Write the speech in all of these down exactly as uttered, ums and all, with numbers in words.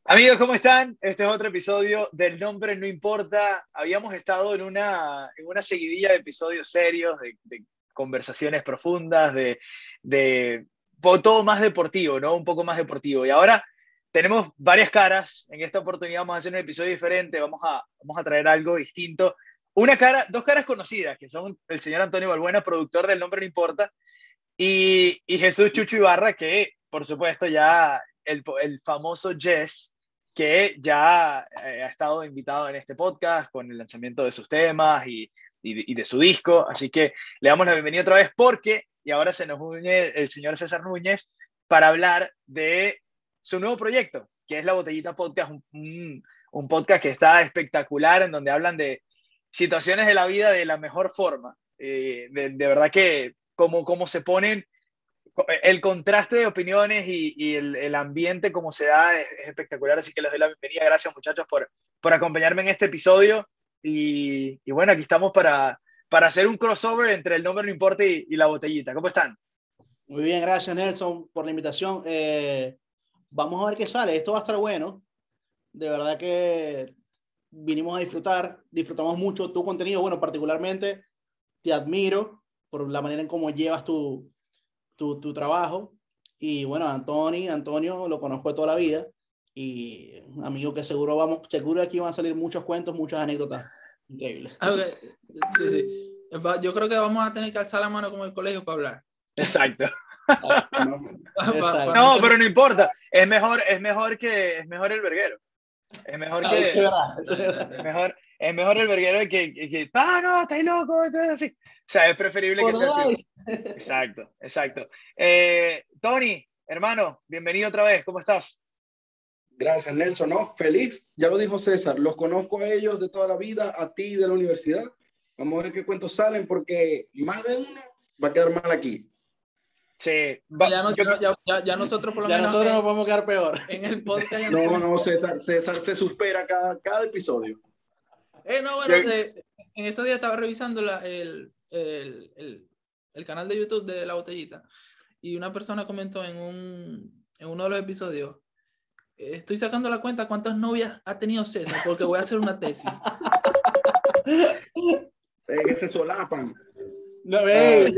Amigos, ¿cómo están? Este es otro episodio del Nombre No Importa. Habíamos estado en una, en una seguidilla de episodios serios, de, de conversaciones profundas, de, de todo más deportivo, ¿no? Un poco más deportivo. Y ahora tenemos varias caras. En esta oportunidad vamos a hacer un episodio diferente. Vamos a, vamos a traer algo distinto. Una cara, dos caras conocidas, que son el señor Antonio Balbuena, productor del Nombre No Importa, y, y Jesús Chucho Ibarra, que por supuesto ya el, el famoso Jess, que ya eh, ha estado invitado en este podcast con el lanzamiento de sus temas y, y, y de su disco. Así que le damos la bienvenida otra vez porque, y ahora se nos une el señor César Núñez para hablar de su nuevo proyecto, que es La Botellita Podcast, un, un, un podcast que está espectacular, en donde hablan de situaciones de la vida de la mejor forma. Eh, de, de verdad que como, como se ponen el contraste de opiniones y, y el, el, ambiente como se da es, es, espectacular, así que les doy la bienvenida. Gracias, muchachos, por, por acompañarme en este episodio y, y bueno, aquí estamos para, para hacer un crossover entre el Nombre No Importa y, y La Botellita. ¿Cómo están? Muy bien, gracias, Nelson, por la invitación. Eh, vamos a ver qué sale. Esto va a estar bueno. De verdad que vinimos a disfrutar, disfrutamos mucho tu contenido. Bueno, particularmente te admiro por la manera en cómo llevas tu, tu, tu trabajo. Y bueno, Antonio, Antonio lo conozco de toda la vida y un amigo que seguro vamos, seguro aquí van a salir muchos cuentos, muchas anécdotas increíbles. Okay. Sí, sí. Yo creo que vamos a tener que alzar la mano como el colegio para hablar. Exacto. Exacto. No, pero no importa. Es mejor, es mejor que es mejor el verguero. Es mejor que es verdad, es, verdad. es mejor es mejor el verguero que que, que ah, no, estáis loco, entonces así. O sea, es preferible que sea así. Exacto, exacto. Eh, Tony, hermano, bienvenido otra vez. ¿Cómo estás? Gracias, Nelson. No, feliz. Ya lo dijo César. Los conozco a ellos de toda la vida, a ti de la universidad. Vamos a ver qué cuentos salen porque más de uno va a quedar mal aquí. Sí. Va, ya, no, yo, ya, ya, ya nosotros por lo ya menos nosotros en, nos podemos quedar peor. En el podcast ya no, no, no, César, César se supera cada, cada episodio. Eh, no, bueno, eh, en estos días estaba revisando la, el, el, el, el canal de YouTube de La Botellita y una persona comentó en, un, en uno de los episodios: estoy sacando la cuenta cuántas novias ha tenido César porque voy a hacer una tesis. eh, que se solapan. No, ve.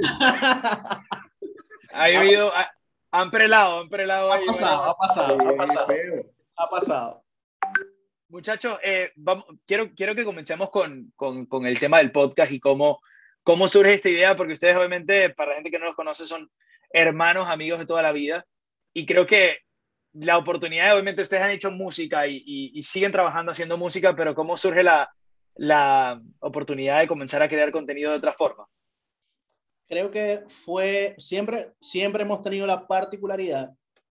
Ha habido, ha, han prelado, han prelado. Ha ahí, pasado, bueno. ha pasado, Eh, ha pasado. feo. Ha pasado. Muchachos, eh, vamos, quiero, quiero que comencemos con, con, con el tema del podcast y cómo, cómo surge esta idea, porque ustedes obviamente, para la gente que no los conoce, son hermanos, amigos de toda la vida, y creo que la oportunidad, obviamente ustedes han hecho música y, y, y siguen trabajando haciendo música, pero cómo surge la, la oportunidad de comenzar a crear contenido de otra forma. Creo que fue, siempre, siempre hemos tenido la particularidad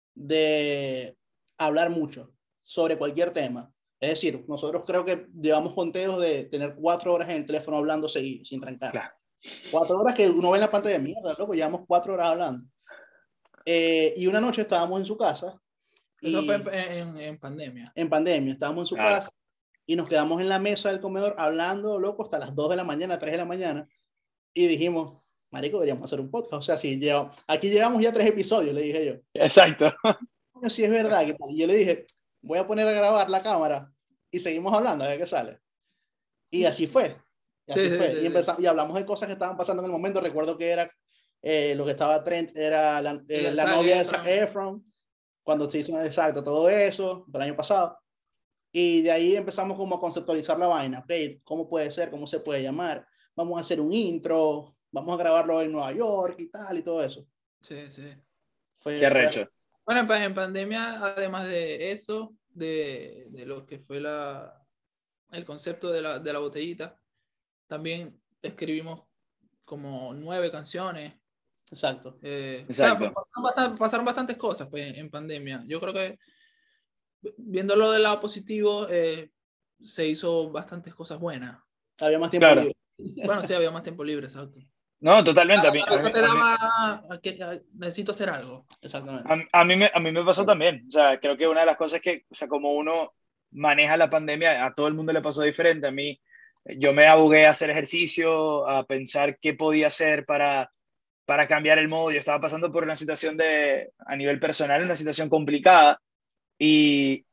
de hablar mucho sobre cualquier tema. Es decir, nosotros creo que llevamos conteos de tener cuatro horas en el teléfono hablando seguido, sin trancar. Claro. Cuatro horas que uno ve en la pantalla de mierda, loco, llevamos cuatro horas hablando. Eh, y una noche estábamos en su casa. Eso y, fue en, en, en pandemia. En pandemia, estábamos en su claro. casa y nos quedamos en la mesa del comedor hablando, loco, hasta las dos de la mañana, tres de la mañana. Y dijimos, marico, deberíamos hacer un podcast. O sea, sí, llevamos, aquí llevamos ya tres episodios, le dije yo. Exacto. Bueno, sí, es verdad. ¿Qué tal? Y yo le dije, voy a poner a grabar la cámara y seguimos hablando a ver qué sale. Y así fue. Y así sí, fue. Sí, y, sí. empezamos, y hablamos de cosas que estaban pasando en el momento. Recuerdo que era eh, lo que estaba Trent, era la, eh, la novia de Zac Efron, cuando se hizo exacto todo eso, el año pasado. Y de ahí empezamos como a conceptualizar la vaina. Okay, ¿cómo puede ser? ¿Cómo se puede llamar? Vamos a hacer un intro, vamos a grabarlo en Nueva York y tal y todo eso. Sí, sí. Fue, Qué arrecho. Fue... Bueno, en pandemia, además de eso, de, de lo que fue la, el concepto de la, de la botellita, también escribimos como nueve canciones. Exacto. Eh, Exacto. O sea, pasaron, bastante, pasaron bastantes cosas pues, en, en pandemia. Yo creo que viéndolo del lado positivo, eh, se hizo bastantes cosas buenas. Había más tiempo claro. libre. Bueno, sí, había más tiempo libre, exacto. No, totalmente. A, a mí, a, a te mí, daba a, que, a, necesito hacer algo. Exactamente. A, a, mí me, a mí me pasó también. O sea, creo que una de las cosas que, o sea, como uno maneja la pandemia, a todo el mundo le pasó diferente. A mí, yo me abogué a hacer ejercicio, a pensar qué podía hacer para, para cambiar el modo. Yo estaba pasando por una situación de, a nivel personal, una situación complicada. Y,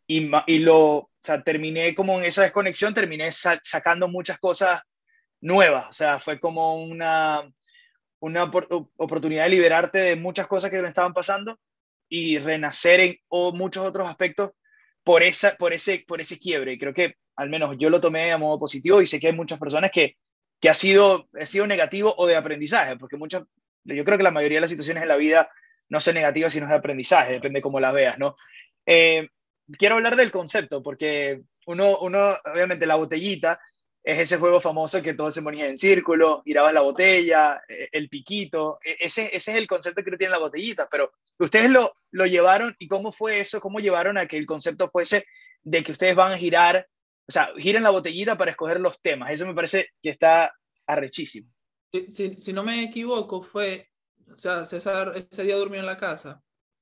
y, y lo, o sea, terminé como en esa desconexión, terminé sa sacando muchas cosas nuevas, o sea, fue como una, una oportunidad de liberarte de muchas cosas que me estaban pasando y renacer en o muchos otros aspectos por, esa, por, ese, por ese quiebre. Y creo que al menos yo lo tomé a modo positivo y sé que hay muchas personas que, que ha, sido, ha sido negativo o de aprendizaje, porque muchas, yo creo que la mayoría de las situaciones en la vida no son negativas, sino de aprendizaje, depende cómo las veas, ¿no? Eh, quiero hablar del concepto, porque uno, uno, obviamente la botellita es ese juego famoso que todos se ponían en círculo, girabas la botella, el piquito, ese, ese es el concepto que tiene la botellita, pero ustedes lo, lo llevaron, ¿y cómo fue eso? ¿Cómo llevaron a que el concepto fuese de que ustedes van a girar, o sea, giren la botellita para escoger los temas? Eso me parece que está arrechísimo. Si, si, si no me equivoco, fue, o sea, César ese día durmió en la casa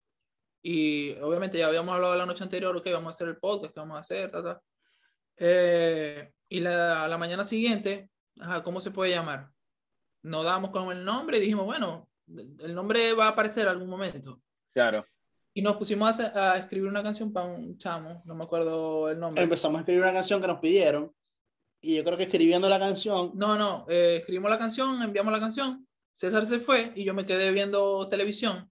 y obviamente ya habíamos hablado la noche anterior, ok, vamos a hacer el podcast, ¿qué vamos a hacer? Ta, ta. Eh, y la, la mañana siguiente, ajá, ¿cómo se puede llamar? Nos damos con el nombre y dijimos, bueno, el nombre va a aparecer en algún momento. Claro. Y nos pusimos a, a escribir una canción para un chamo, no me acuerdo el nombre. Empezamos a escribir una canción que nos pidieron y yo creo que escribiendo la canción... No, no, eh, escribimos la canción, enviamos la canción, César se fue y yo me quedé viendo televisión.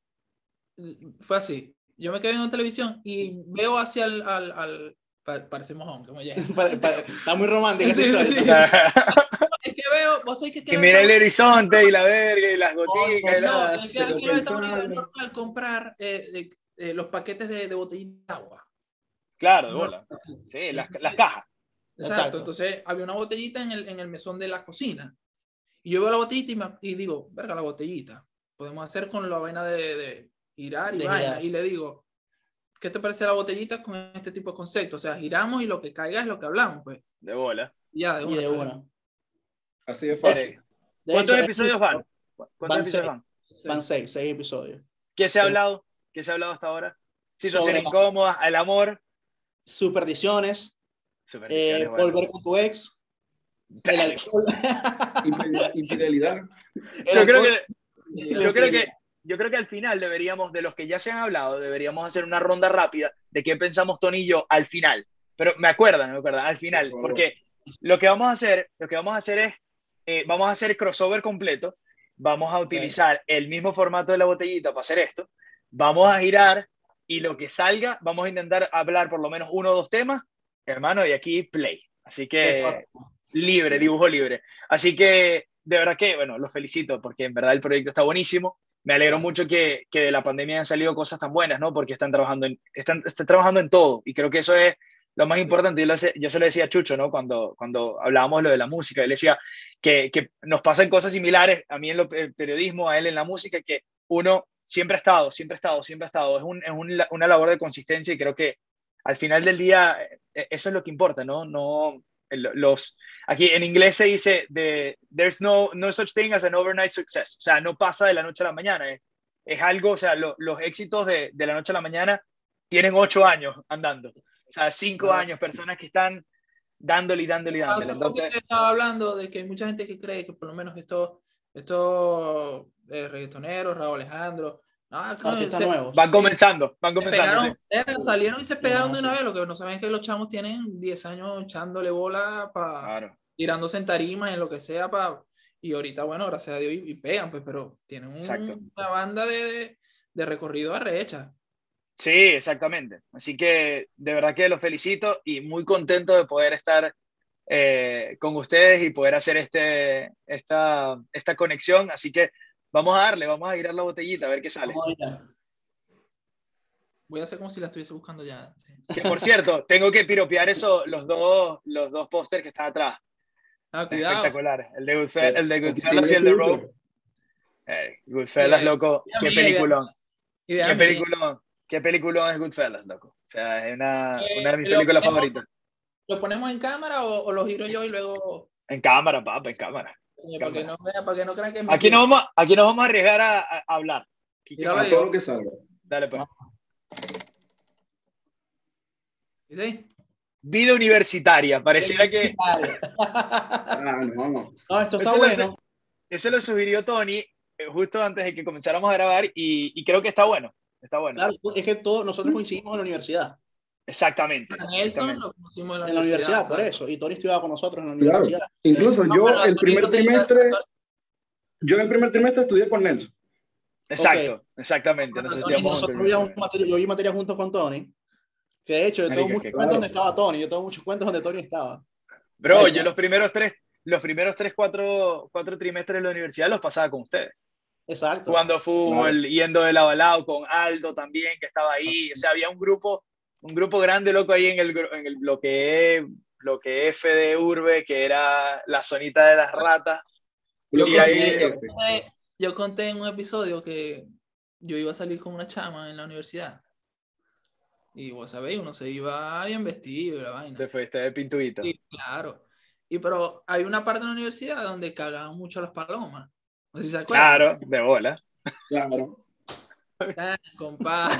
Fue así. Yo me quedé viendo televisión y veo hacia el... Al, al, parece mojón, como ya. Está muy romántica. Sí, sí, sí. Es que veo, vos sabés que... que mira el horizonte y la verga y las gotitas. No, no, es que aquí en Estados Unidos es normal comprar eh, eh, eh, los paquetes de, de botellita de agua. Claro, de bola. Sí, las, las cajas. Exacto. Exacto, entonces había una botellita en el, en el mesón de la cocina. Y yo veo la botellita y, me, y digo, verga, la botellita. Podemos hacer con la vaina de, de girar y de vaina. Girar. Y le digo, ¿qué te parece la botellita con este tipo de concepto? O sea, giramos y lo que caiga es lo que hablamos, pues. De bola. Ya, de una. Y de una. Así de fácil. De ¿Cuántos hecho, episodios van? ¿Cuántos van episodios seis, van? Van seis, seis episodios. ¿Qué se ha hablado? ¿Qué se ha hablado hasta ahora? Situaciones incómodas, el amor. Supersticiones. Supersticiones eh, bueno. Volver con tu ex. El alcohol. Infidelidad. El yo creo que yo creo que yo creo que al final deberíamos, de los que ya se han hablado, deberíamos hacer una ronda rápida de qué pensamos Tony y yo al final. Pero me acuerdan, me acuerdan, al final, porque lo que vamos a hacer, lo que vamos a hacer es, eh, vamos a hacer crossover completo, vamos a utilizar okay. el mismo formato de la botellita para hacer esto, vamos a girar y lo que salga, vamos a intentar hablar por lo menos uno o dos temas, hermano, y aquí play. Así que libre, dibujo libre. Así que de verdad que, bueno, los felicito porque en verdad el proyecto está buenísimo. Me alegro mucho que, que de la pandemia han salido cosas tan buenas, ¿no? Porque están trabajando en, están, están trabajando en todo y creo que eso es lo más importante. Yo, lo, yo se lo decía a Chucho, ¿no? Cuando, cuando hablábamos de lo de la música, él decía que, que nos pasan cosas similares, a mí en lo, el periodismo, a él en la música, que uno siempre ha estado, siempre ha estado, siempre ha estado. Es, un, es un, una labor de consistencia y creo que al final del día eso es lo que importa, ¿no? No los, aquí en inglés se dice de, there's no, no such thing as an overnight success, o sea, no pasa de la noche a la mañana, es, es algo, o sea, lo, los éxitos de, de la noche a la mañana tienen ocho años andando, o sea, cinco ah. años, personas que están dándole y dándole y dándole. Entonces, estaba hablando de que hay mucha gente que cree que por lo menos estos estos eh, reggaetoneros, Raúl Alejandro, no, no, se, van comenzando, van comenzando. Pegaron, sí. Salieron y se pegaron no, de una sí. vez. Lo que no saben es que los chamos tienen diez años echándole bola, para claro. tirándose en tarima, en lo que sea, pa, y ahorita, bueno, gracias a Dios, y, y pegan, pues, pero tienen un, una banda de, de, de recorrido arrecha. Sí, exactamente. Así que de verdad que los felicito y muy contento de poder estar eh, con ustedes y poder hacer este, esta, esta conexión. Así que vamos a darle, vamos a girar la botellita a ver qué sale. Voy a hacer como si la estuviese buscando ya. Sí. Que por cierto, tengo que piropear eso, los dos, los dos pósters que están atrás. Ah, cuidado. Espectacular. El de Goodfellas, el de Goodfellas y el de Rogue. Eh, Goodfellas, sí, loco. Qué peliculón. Idea qué peliculón. Qué peliculón es Goodfellas, loco. O sea, es una, eh, una de mis películas ponemos, favoritas. ¿Lo ponemos en cámara o, o lo giro yo y luego...? En cámara, papá, en cámara. Oye, para, que no, para que no crean que es aquí, nos vamos, aquí nos vamos a arriesgar a, a hablar. A todo lo que salga. Dale, pues. ¿Y sí? Vida universitaria, pareciera que... ah, no. no, esto está eso bueno. Lo, eso lo sugirió Tony eh, justo antes de que comenzáramos a grabar y, y creo que está bueno. Está bueno. Claro, es que todos nosotros coincidimos en la universidad. Exactamente. A Nelson exactamente. lo conocimos en la, En la universidad, por ¿sabes? eso. Y Tony estudiaba con nosotros en la Claro. universidad. Incluso No, yo pero el Tony primer no tenía- trimestre, yo el primer trimestre estudié con Nelson. Exacto, Ok. exactamente. Nos Tony, estudiamos juntos. Nosotros veíamos materia, yo vi materia junto con Tony. Que de hecho, yo tengo Marica, muchos qué cuentos claro. donde estaba Tony. Yo tengo muchos cuentos donde Tony estaba. Bro, Ay, yo los primeros tres, los primeros tres, cuatro, cuatro trimestres de la universidad los pasaba con ustedes. Exacto. Jugando fútbol, Claro. yendo de lado a lado con Aldo también, que estaba ahí. O sea, había un grupo, un grupo grande, loco, ahí en el, en el bloque E, bloque F de Urbe, que era la zonita de las ratas. Yo Y ahí, conté, yo, F. conté, yo conté en un episodio que yo iba a salir con una chama en la universidad. Y vos sabéis, uno se iba bien vestido y la vaina. te fuiste de pintuito. Sí, claro. Y pero hay una parte de la universidad donde cagan mucho las palomas. No sé si se acuerdan. Claro, de bola. Claro. Ah, compadre.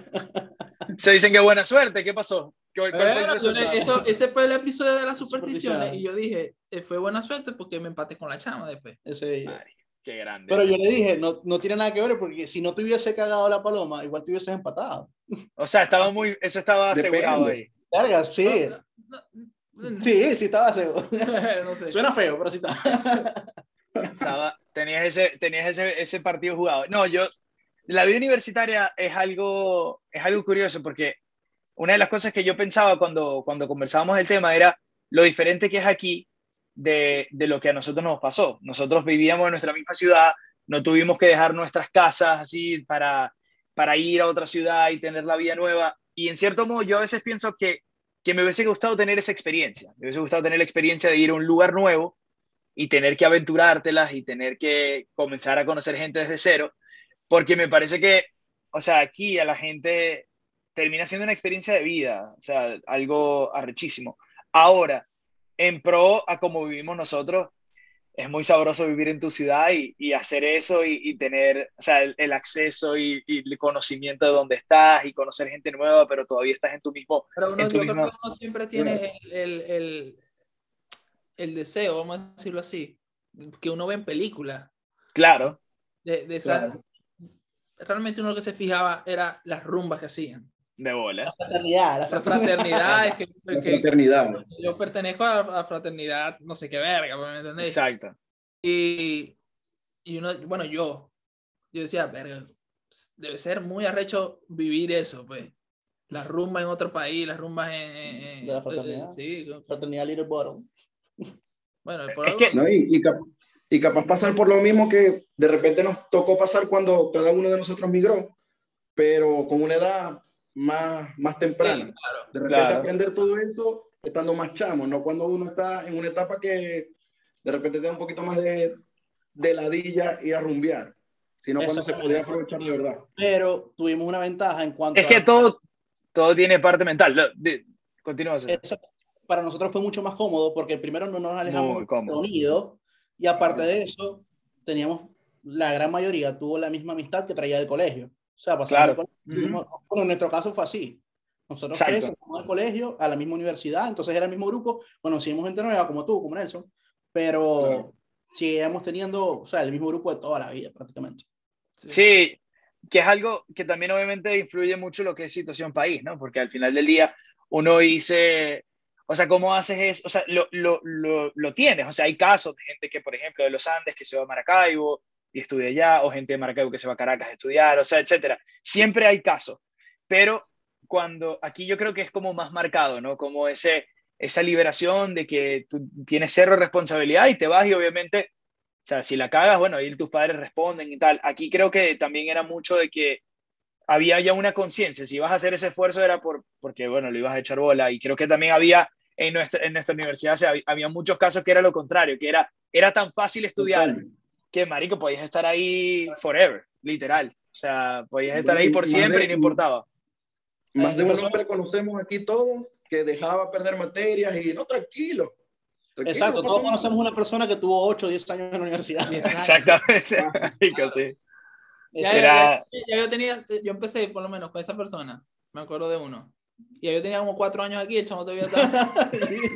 Se dicen que buena suerte. ¿Qué pasó? ¿Cuál, cuál fue el Bueno, yo le- resultado? eso- ese fue el episodio de las Supersticiones. supersticiones. Y yo dije, eh, fue buena suerte porque me empaté con la chama después. Ese día. Marica, qué grande. Pero yo le dije, no, no tiene nada que ver porque si no te hubiese cagado la paloma, igual te hubieses empatado. O sea, estaba muy, eso estaba asegurado Depende. ahí. Verga, sí. No, no, Sí, sí estaba seguro. no sé. Suena feo, pero sí estaba. Estaba, tenías ese, tenías ese, ese partido jugado. No, yo, la vida universitaria es algo, es algo curioso porque una de las cosas que yo pensaba cuando, cuando conversábamos el tema era lo diferente que es aquí de, de lo que a nosotros nos pasó. Nosotros vivíamos en nuestra misma ciudad, no tuvimos que dejar nuestras casas así para, para ir a otra ciudad y tener la vida nueva. Y en cierto modo yo a veces pienso que, que me hubiese gustado tener esa experiencia. Me hubiese gustado tener la experiencia de ir a un lugar nuevo y tener que aventurártelas y tener que comenzar a conocer gente desde cero, porque me parece que, o sea, aquí a la gente termina siendo una experiencia de vida, o sea, algo arrechísimo. Ahora, en pro a como vivimos nosotros, es muy sabroso vivir en tu ciudad y, y hacer eso y, y tener, o sea, el, el acceso y, y el conocimiento de dónde estás y conocer gente nueva, pero todavía estás en tu mismo... Pero uno, en tu yo misma... creo que uno siempre tiene el, el, el, el deseo, vamos a decirlo así, que uno ve en películas. Claro. De, de esa, Claro. Realmente uno lo que se fijaba era las rumbas que hacían. De bola. La fraternidad, la La fraternidad, es que, La que- fraternidad. yo pertenezco a la fraternidad, no sé qué verga, ¿me entendéis? Exacto. Y, y uno, bueno, yo, yo decía, verga, debe ser muy arrecho vivir eso, pues. Las rumbas en otro país, las rumbas en... en- en- De la fraternidad. eh, sí, Fraternidad Little Bottom. bueno, por Es algo... que- ¿No? Y, y, cap- y capaz pasar por lo mismo que de repente nos tocó pasar cuando cada uno de nosotros migró, pero con una edad más, más temprana. Sí, claro. De repente Claro. aprender todo eso estando más chamo, no cuando uno está en una etapa que de repente te da un poquito más de, de ladilla ir a rumbear, sino cuando se Exactamente. podría aprovechar de verdad. Pero tuvimos una ventaja en cuanto Es que a... todo, todo tiene parte mental. Lo- de- Continúa. César. Eso para nosotros fue mucho más cómodo porque primero no nos alejamos Muy cómodo. del sonido y aparte de eso teníamos, la gran mayoría tuvo la misma amistad que traía del colegio. O sea, pasamos Claro. del colegio, tuvimos- bueno, en nuestro caso fue así. Nosotros Exacto. tres fuimos al colegio, a la misma universidad, entonces era el mismo grupo, conocimos gente nueva como tú, como Nelson, pero Claro. seguíamos teniendo, o sea, el mismo grupo de toda la vida prácticamente. Sí, que es algo que también obviamente influye mucho lo que es situación país, ¿no? Porque al final del día uno dice, o sea, ¿cómo haces eso? O sea, lo, lo, lo, lo tienes. O sea, hay casos de gente que, por ejemplo, de los Andes que se va a Maracaibo y estudia allá, o gente de Maracaibo que se va a Caracas a estudiar, o sea, etcétera. Siempre hay casos. Pero cuando aquí yo creo que es como más marcado, ¿no? Como ese, esa liberación de que tú tienes cero responsabilidad y te vas y obviamente, o sea, si la cagas, bueno, ahí tus padres responden y tal. Aquí creo que también era mucho de que había ya una conciencia. Si ibas a hacer ese esfuerzo era por, porque, bueno, lo ibas a echar bola. Y creo que también había en nuestra, en nuestra universidad, o sea, había, había muchos casos que era lo contrario, que era, era tan fácil estudiar Totalmente. que, marico, podías estar ahí forever, literal. O sea, podías estar ahí por Más siempre de- y no importaba. Más de Eh, un persona- hombre conocemos aquí todos que dejaba perder materias y no, tranquilo. tranquilo, Exacto, no todos pasa nada. conocemos una persona que tuvo ocho o diez años en la universidad. Exactamente, Fácil. marico, sí. Ya, Ese- Era- ya- ya yo tenía, yo empecé por lo menos con esa persona, me acuerdo de uno. Y yo tenía como cuatro años aquí, el chamo todavía estaba.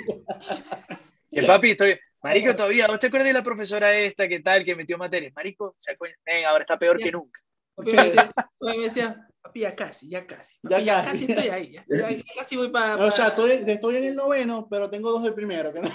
Que papi, estoy, marico, todavía, ¿vos te acuerdas de la profesora esta que tal, que metió materias? Marico, se acuerda, ven, ahora está peor que nunca. Papi me decía, papi me decía, papi, ya casi, ya casi. Ya Papi, ya, casi. casi estoy ahí. Ya, ya- ya casi voy para. O sea, estoy, estoy en el noveno, pero tengo dos del primero. que no-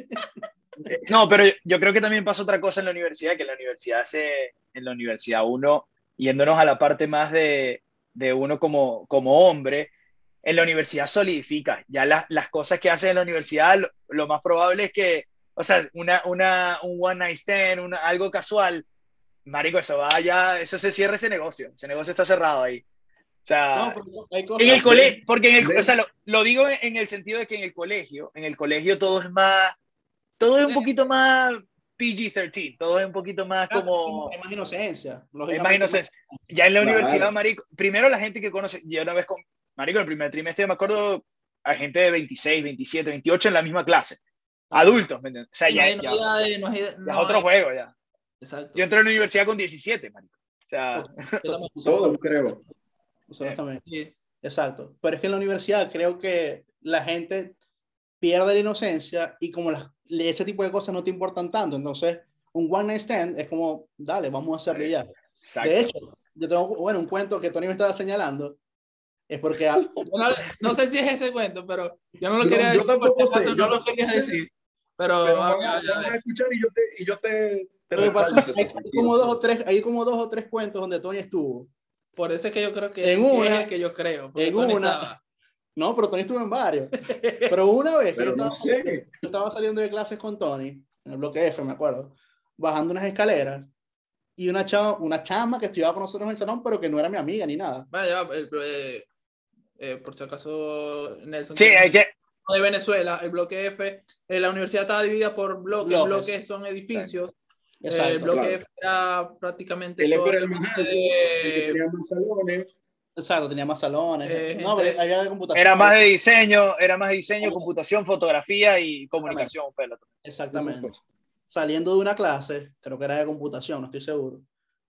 No, pero yo, yo creo que también pasa otra cosa en la universidad, que en la universidad se, en la universidad uno, yéndonos a la parte más de, de uno como, como hombre, en la universidad solidifica. Ya las, las cosas que haces en la universidad, lo, lo más probable es que, o sea, una, una, un one night stand, una, algo casual, marico, eso vaya, eso se cierra ese negocio. Ese negocio está cerrado ahí. O No, sea, pero hay en cosas. el colegio, porque en el, de- o sea, lo, lo digo en el sentido de que en el colegio, en el colegio todo es más, todo es un poquito más P G trece, todo es un poquito más Hay como, más inocencia, es más lógicamente. inocencia. Ya en la Claro. universidad, marico, primero la gente que conoce, yo una vez con, marico, en el primer trimestre me acuerdo a gente de veintiséis, veintisiete, veintiocho en la misma clase, adultos, ¿me entiendes? O sea, Y no ya, hay- no ya, hay edad de- no hay- ya no es otro hay- juego, ya. Exacto. Yo entré a la universidad con diecisiete, marico. O sea, Yo también puse Todos, también. creo. Nosotros también. Sí. Exacto. Pero es que en la universidad creo que la gente pierde la inocencia y como las, ese tipo de cosas no te importan tanto. Entonces, un one night stand es como, dale, vamos a hacerlo y ya. exacto. De hecho, yo tengo, bueno, un cuento que Tony me estaba señalando. Es porque a- Yo no, no sé si es ese cuento, pero yo no lo Yo- quería yo decir. Por si tampoco sé, acaso yo no lo tampoco quería sé. decir. Pero, Pero a vamos, ver, a ver, a vamos a ver. escuchar y yo te, y yo te, te lo que pasa respaldo, es que hay César, como dos o tranquilo. tres, hay como dos o tres cuentos donde Tony estuvo. Por eso es que yo creo que, En que una- es el que yo creo. porque en Tony una- estaba- No, pero Tony estuvo en varios. Pero una vez que Pero yo, no estaba, sé. yo estaba saliendo de clases con Tony, en el bloque F, me acuerdo, bajando unas escaleras, y una chama, una chama que estudiaba con nosotros en el salón, pero que no era mi amiga ni nada. Bueno, ya, el- eh, eh, por si acaso, Nelson. Sí, tiene- hay que, de Venezuela, el bloque F, eh, la universidad estaba dividida por bloques, Bloques. bloques son edificios, eh, Exacto. el bloque claro. F era prácticamente El F todo era el más alto, el que eh, tenía más salones. Exacto, tenía más salones. Eh, no, gente- pero había de computación. era más de diseño, era más de diseño, Exactamente. computación, fotografía y comunicación, pelo. Exactamente. Esas cosas. Saliendo de una clase, creo que era de computación, no estoy seguro.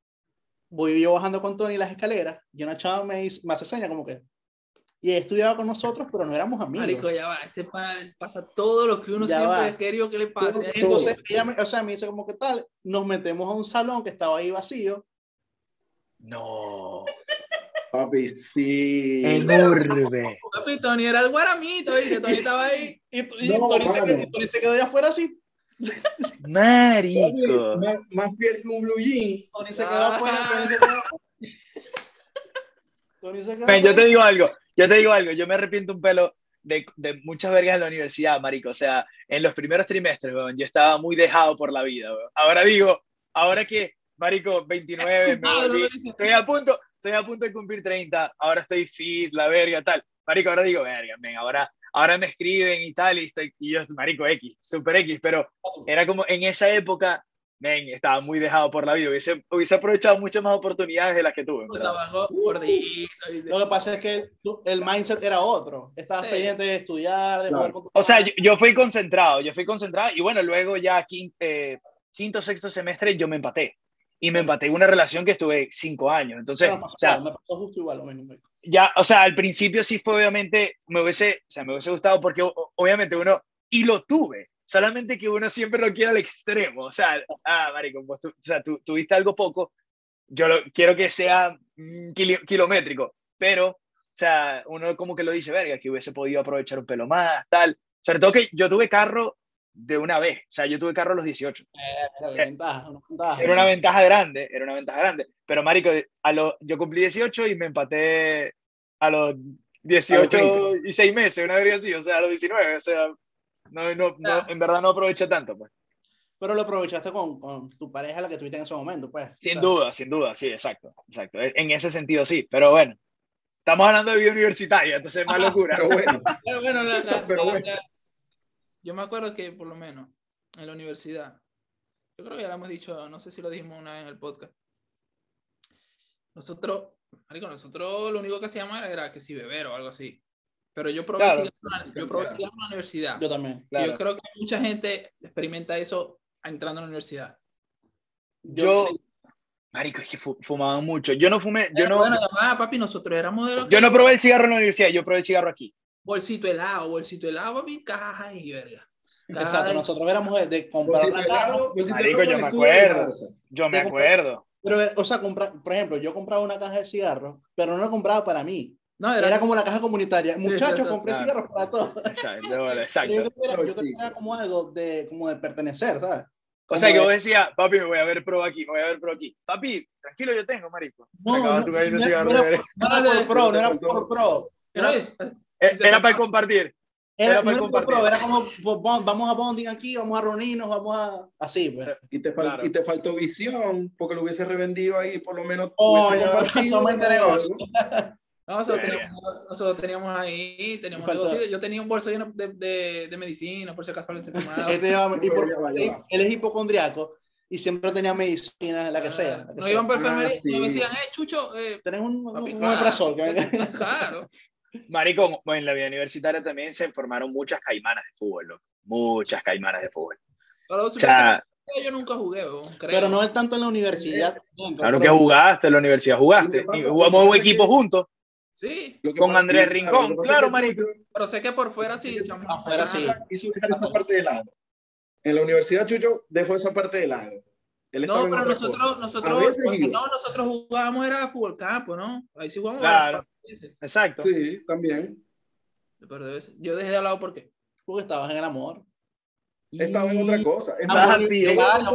Voy yo bajando con Tony las escaleras y una chava me, dice- me hace seña como que. Y estudiaba con nosotros, pero no éramos amigos. marico, ya va, este pana le pasa todo lo que uno Ya siempre va. ha querido que le pase. Entonces, ella me, o sea, me dice como que tal, nos metemos a un salón que estaba ahí vacío. No. Papi, sí. En urbe. Papi, Tony era el guaramito, ¿viste? Tony estaba ahí. Y, y No, Tony, se mano. quedó, y Tony se quedó allá afuera así. Papi, Marico. más, más fiel que un blue jean. Tony se quedó Ah. afuera. Tony se quedó Tony se quedó Men, yo afuera. te digo algo, yo te digo algo, yo me arrepiento un pelo de, de muchas vergas en la universidad, marico. O sea, en los primeros trimestres, weón, yo estaba muy dejado por la vida, weón. Ahora digo, ahora que, marico, veintinueve, me Madre, volví, lo dice. estoy a punto, estoy a punto de cumplir treinta, ahora estoy fit, la verga, tal. Marico, ahora digo, verga, men, ahora, ahora me escriben y tal, y, estoy, y yo, marico, X, super X, pero era como en esa época, men, estaba muy dejado por la vida, hubiese, hubiese aprovechado muchas más oportunidades de las que tuve, en verdad. Estaba gordito. ¿viste? Lo que pasa es que tú- el mindset era otro. Estabas Sí. pendiente de estudiar, de Claro. jugar con tu O sea, madre. yo, yo fui concentrado, yo fui concentrado y bueno, luego ya quinto, eh, quinto, sexto semestre yo me empaté. Y me empaté en una relación que estuve cinco años. Entonces, Bueno, me pasó o sea, igual, me pasó justo igual lo mismo. ya, o sea, al principio sí fue obviamente, me hubiese, o sea, me hubiese gustado porque o- obviamente uno, y lo tuve, solamente que uno siempre lo quiere al extremo. O sea, ah, marico, pues tú, o sea, tú tuviste algo poco, yo lo, quiero que sea mm, kili- kilométrico, pero, o sea, uno como que lo dice, verga, que hubiese podido aprovechar un pelo más, tal. Sobre todo que yo tuve carro de una vez, o sea, yo tuve carro a los dieciocho. Era Sí. una ventaja, una ventaja. Era una ventaja grande, era una ventaja grande. Pero, marico, a lo, yo cumplí dieciocho y me empaté a los dieciocho y seis meses, una vez así, o sea, a los diecinueve, o sea, no, no, no, en verdad no aproveché tanto, pues. Pero lo aprovechaste con, con tu pareja, la que tuviste en ese momento, pues. Sin O sea, duda, sin duda, sí, exacto, exacto. En ese sentido sí, pero bueno, estamos hablando de vida universitaria, entonces es más locura. Pero bueno, Pero bueno, la- la- Pero la- bueno. la- yo me acuerdo que por lo menos en la universidad, yo creo que ya lo hemos dicho, no sé si lo dijimos una vez en el podcast. Nosotros, marico, nosotros lo único que hacíamos era, era que si beber o algo así. Pero yo probé Claro. cigarro, yo probé cigarro en la universidad. Yo también. Y Claro. yo creo que mucha gente experimenta eso entrando a la universidad. Yo, sí. marico, es que fu- fumaban mucho. Yo no fumé, yo Pero no, bueno, además, papi, nosotros éramos de los que yo no probé el cigarro en la universidad, yo probé el cigarro aquí. bolsito helado, bolsito helado, papi, caja y verga. Caja Exacto, de- nosotros éramos de, de comprar bolsito una caja. helado, bolsito Marico, helado yo con me escudo de acuerdo. Barça. Yo me De comprar- acuerdo. Pero, o sea, compra, por ejemplo, yo compraba una caja de cigarros, pero no la compraba para mí. No, era, era como la caja comunitaria. Muchachos, sí, sí, compré claro. cigarros para todos. Exacto, bueno, exacto. Yo, creo que era, yo creo que era como algo de, como de pertenecer, ¿sabes? O sea, que vos decías, papi, me voy a ver pro aquí, me voy a ver pro aquí. Papi, tranquilo, yo tengo, marico. No, Sacabas no, tu cajita de no, cigarro. no, era, no era por pro, no era por pro. Era, era, era para compartir. Era, era para no compartir. Pro, era como, vamos a bonding aquí, vamos a reunirnos, vamos a... Así, pues. Y te, fal claro. y te faltó visión, porque lo hubiese revendido ahí, por lo menos. Oh, totalmente negocio. No, nosotros teníamos, nosotros teníamos ahí, teníamos un negocio. Yo tenía un bolso lleno de, de, de medicina, por si acaso alguien se enfermaba. y por, él, él es hipocondriaco y siempre tenía medicina, la que ah, sea. La que no sea. iban por enfermería ah, sí. y me decían, eh, Chucho, eh, tenés un, un, papi, un claro, empresor que venga. Claro. Marico, en la vida universitaria también se formaron muchas caimanas de fútbol, loco. Muchas caimanas de fútbol. Pero, o sea, yo nunca jugué, creo. Pero no es tanto en la universidad. Eh, claro que jugaste, en la universidad jugaste. Y jugamos un equipo juntos. Sí. Con Andrés sí, Rincón, claro, claro marico. Pero sé que por fuera sí, chamo. Afuera sí. Hizo dejar esa parte de lado. En la universidad Chucho dejó esa parte de lado. Él no, pero nosotros, nosotros, no, nosotros jugábamos era fútbol campo, ¿no? Ahí sí jugamos. Claro, exacto. Sí, también. Pero yo dejé de lado porque, porque estabas en el amor. Estaba en otra cosa. Papi,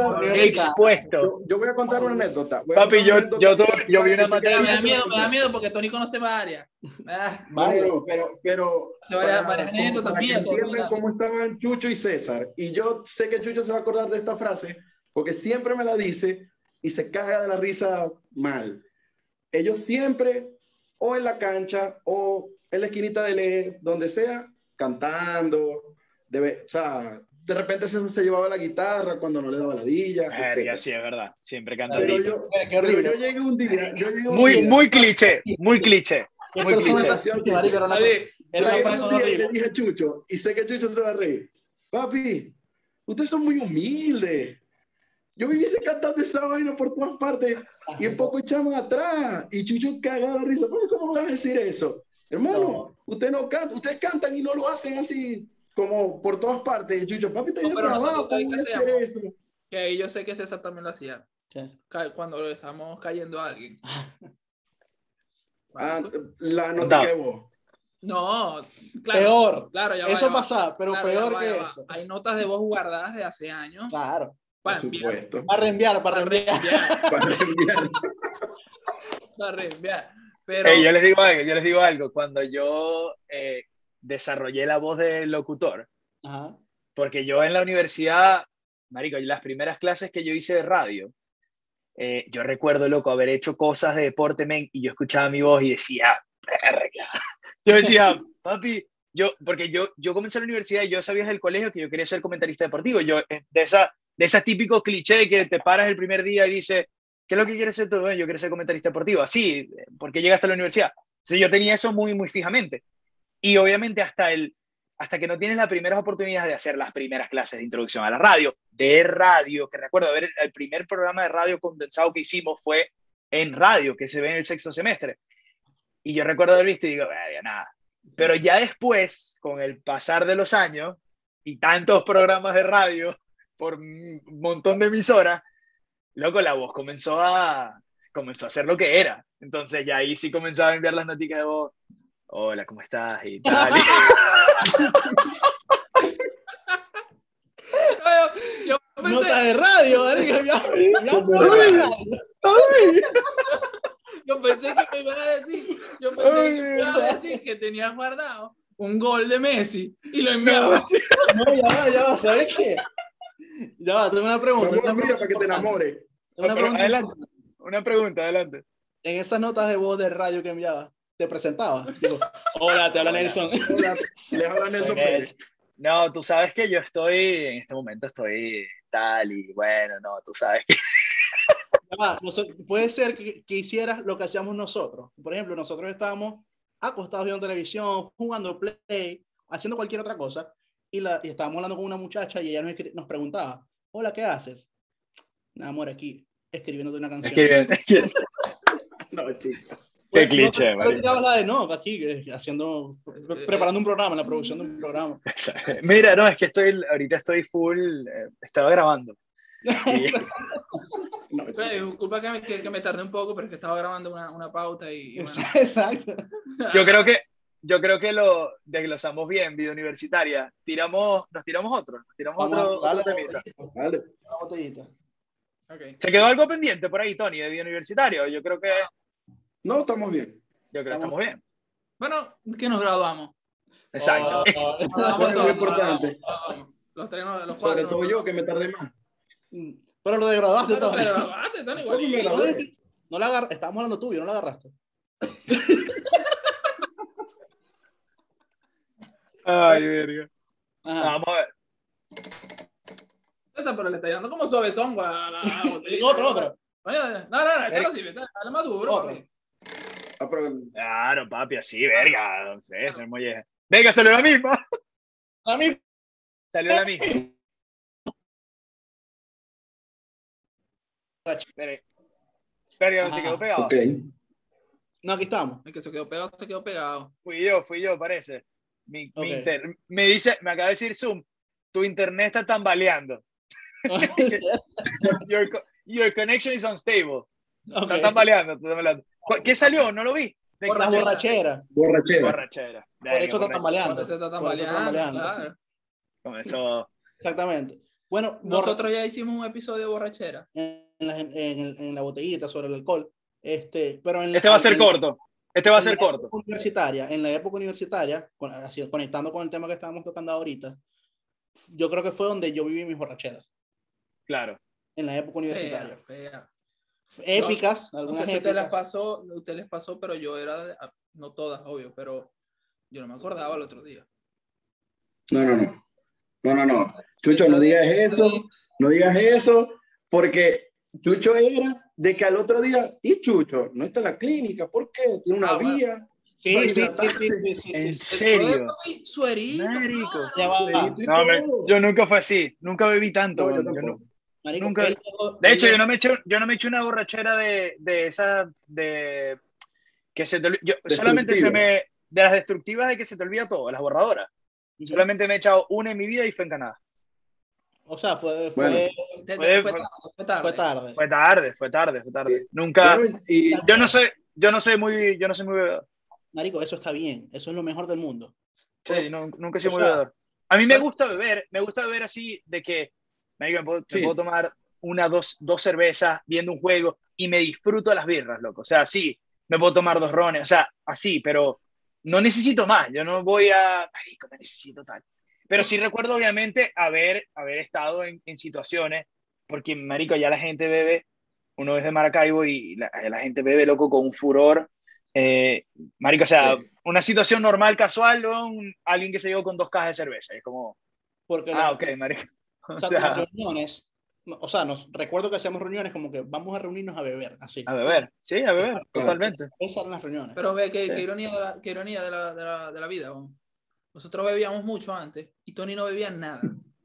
expuesto. Yo, yo voy a contar una anécdota. Papi, yo, yo, yo, yo vi una materia. Me da miedo, me da miedo porque Tony conoce varias. Ah, vale, no, pero, pero varias, varias anécdotas para mías. Que entiendan cómo estaban Chucho y César. Y yo sé que Chucho se va a acordar de esta frase porque siempre me la dice y se caga de la risa mal. Ellos siempre, o en la cancha, o en la esquinita de Le, donde sea, cantando. Debe, o sea, de repente César se llevaba la guitarra cuando no le daba ladilla. Verga, sí, es verdad. Siempre cantando. Pero yo, qué horrible. Pero yo llegué un día. Yo llegué un muy, día, muy cliché, muy cliché. Muy cliché. Era una, era una persona horrible. Y le dije a Chucho, y sé que Chucho se va a reír. Papi, ustedes son muy humildes. Yo viviese cantando esa vaina por todas partes y en poco echamos atrás. Y Chucho cagaba la risa. ¿Cómo me vas a decir eso? Hermano, no. Usted no canta, ustedes cantan y no lo hacen así. Como por todas partes, Chucho, papi, te no, trabajo, ¿cómo voy a hacer eso? Que ahí yo sé que César también lo hacía. ¿Qué? Cuando le estamos cayendo a alguien. Ah, la nota que vos. No, claro. Peor. Claro, ya va, eso ya va. pasa, pero claro, peor va, que va. eso. Hay notas de voz guardadas de hace años. Claro. Para por enviar. supuesto. Para reenviar, para reenviar. Para reenviar. Para reenviar. Pero... Hey, yo les digo algo, yo les digo algo. Cuando yo eh, desarrollé la voz del locutor, ajá. Porque yo en la universidad, marico, las primeras clases que yo hice de radio, eh, yo recuerdo, loco, haber hecho cosas de deporte, men, y yo escuchaba mi voz y decía, verga. Yo decía, papi, yo, porque yo, yo comencé en la universidad y yo sabía desde el colegio que yo quería ser comentarista deportivo. Yo, de esa, de ese típico cliché de que te paras el primer día y dices, ¿qué es lo que quieres ser tú? Yo quiero ser comentarista deportivo. Así, ¿por qué llegaste a la universidad? Entonces yo tenía eso muy, muy fijamente. Y obviamente hasta el hasta que no tienes las primeras oportunidades de hacer las primeras clases de introducción a la radio, de radio, que recuerdo, ver el primer programa de radio condensado que hicimos fue en radio, que se ve en el sexto semestre. Y yo recuerdo haber visto y digo, nada. Pero ya después, con el pasar de los años y tantos programas de radio por un montón de emisoras, loco, la voz comenzó a, comenzó a hacer lo que era. Entonces ya ahí sí comenzaba a enviar las noticas de voz. Hola, ¿cómo estás? Y tal. yo, yo pensé... Nota de radio, ¿vale? Yo pensé que me iban a decir, yo pensé que me iban a decir que tenías guardado un gol de Messi y lo enviaba. No, no, ya va, ya va, ¿sabes qué? Ya va, tengo una pregunta. Vamos, una mira, para que te enamores. Una pregunta, adelante, una pregunta, adelante. En esas notas de voz de radio que enviaba, ¿te presentabas? Digo, hola, te habla Nelson. Hola, les habla Nelson Pérez. No, tú sabes que yo estoy, en este momento estoy tal y bueno, no, tú sabes que... Ah, no sé, puede ser que, que hicieras lo que hacíamos nosotros. Por ejemplo, nosotros estábamos acostados viendo televisión, jugando play, haciendo cualquier otra cosa, y, la, y estábamos hablando con una muchacha y ella nos, nos preguntaba, hola, ¿qué haces? Nada, amor, aquí, escribiéndote una canción. Es que, es que... No, chicos. Qué no, cliché, no, no, la de no, aquí, haciendo, preparando un programa, la producción de un programa. Mira, no, es que estoy, ahorita estoy full, eh, estaba grabando. No, Oye, disculpa que me, que, que me tardé un poco, pero es que estaba grabando una, una pauta y, y bueno. Exacto. Yo creo que, yo creo que lo desglosamos bien, vida universitaria. Tiramos, nos tiramos otro, nos tiramos Vamos otro, a darle otro la temita. botellita. Dale. La botellita. Okay. ¿Se quedó algo pendiente por ahí, Tony, de vida universitario? Yo creo que, No, estamos bien. yo creo que Estamos- estamos bien. Bueno, que nos graduamos. Exacto. Oh, nos graduamos Bueno, todos, muy nos importante. graduamos. Los tres, nos- los Sobre cuatro. todo nos- yo, que me tardé más. Mm. Pero lo degradaste, Pero te Tony. graduaste, Tony, ¿Cómo me igualito. gradué? No la agar... Estábamos hablando tuyo, no la agarraste. Ay, verga. Ajá. Vamos a ver. César, pero le está dando como suavezón, güey, a la- a la botella. Otro, otro. Oye, no, no, no, esta no sirve, esta- dale más duro, Otro. papi. Ah, pero Claro, papi, así, verga. No sé, ser molleja. Venga, salió la misma. A mí. Salió la misma. Espere. Verga, se Ajá. quedó pegado. ok. No, aquí estamos. El que se quedó pegado, se quedó pegado. Fui yo, fui yo, parece. Mi, mi Ok. inter- me dice, me acaba de decir Zoom, tu internet está tambaleando. Your, co- your connection is unstable. Ok. Está tambaleando, está tambaleando. ¿Cu- ¿Qué salió? No lo vi. De- La borrachera. Borrachera. Borrachera. Por eso está borrachera. tambaleando. Por eso está Por eso tambaleando, tambaleando. claro. Con eso. Exactamente. Bueno, borra- Nosotros ya hicimos un episodio de borrachera. en la, en, en- en la botellita sobre el alcohol. Este, pero en la- Este va a ser en- corto. Este va a en ser la corto. época universitaria, en la época universitaria, con- así, conectando con el tema que estábamos tocando ahorita, yo creo que fue donde yo viví mis borracheras, Claro. en la época universitaria. Fea, fea. Épicas, No algunas sé si a ustedes les épicas. pasó, a ustedes les pasó, pero yo era, de- ah, no todas, obvio, pero yo no me acordaba el otro día. No, no, no. No, no, no. Chucho, no digas eso. No digas eso, porque Chucho era de que al otro día, y Chucho, no está en la clínica, ¿por qué? Tiene una Ah, bueno. vía. Sí, para sí, sí, hidratarse. sí, sí, sí, ¿En sí. serio? Suerito. Marico. Ya va. Suerito y No, me- todo. yo nunca fue así. Nunca bebí tanto. No, yo weón. Yo no- tampoco. Marico, Nunca- él llegó- de hecho, él yo no me eché, yo no me eché una borrachera de, de esa, de que se te olvi- yo solamente se Destructiva. me, de las destructivas de que se te olvida todo, las borradoras. llegó- Solamente me he echado una en mi vida y fue en Canadá. O sea, fue, fue, Bueno. Fue, Fue- fue tarde, fue tarde. fue tarde. Fue tarde, fue tarde, fue tarde. Nunca, Bueno, y, yo no soy, yo no soy muy, yo no soy muy bebedor. Marico, eso está bien. Eso es lo mejor del mundo. Sí, no, nunca he sido O muy sea, bebedor. A mí me gusta beber, me gusta beber así de que marico, me, puedo, me Sí. puedo tomar una, dos, dos cervezas viendo un juego y me disfruto las birras, loco. O sea, sí, me puedo tomar dos rones, o sea, así, pero no necesito más. Yo no voy a, marico, me necesito tal. Pero sí recuerdo, obviamente, haber, haber estado en, en situaciones, porque, marico, ya la gente bebe, uno es de Maracaibo y la, la gente bebe, loco, con un furor. Eh, marico, o sea, Sí. una situación normal, casual, ¿no? Un- alguien que se llegó con dos cajas de cerveza. Es como, Porque ah, la- ok, marico. O o sea, con las sea, reuniones, no, o sea, nos, recuerdo que hacíamos reuniones como que vamos a reunirnos a beber, así. a beber, sí, a beber, totalmente. Esas eran las reuniones. Pero ve, qué, Sí. qué ironía, de la, qué ironía de, la, de, la, de la vida. ¿no? Nosotros bebíamos mucho antes y Tony no bebía nada.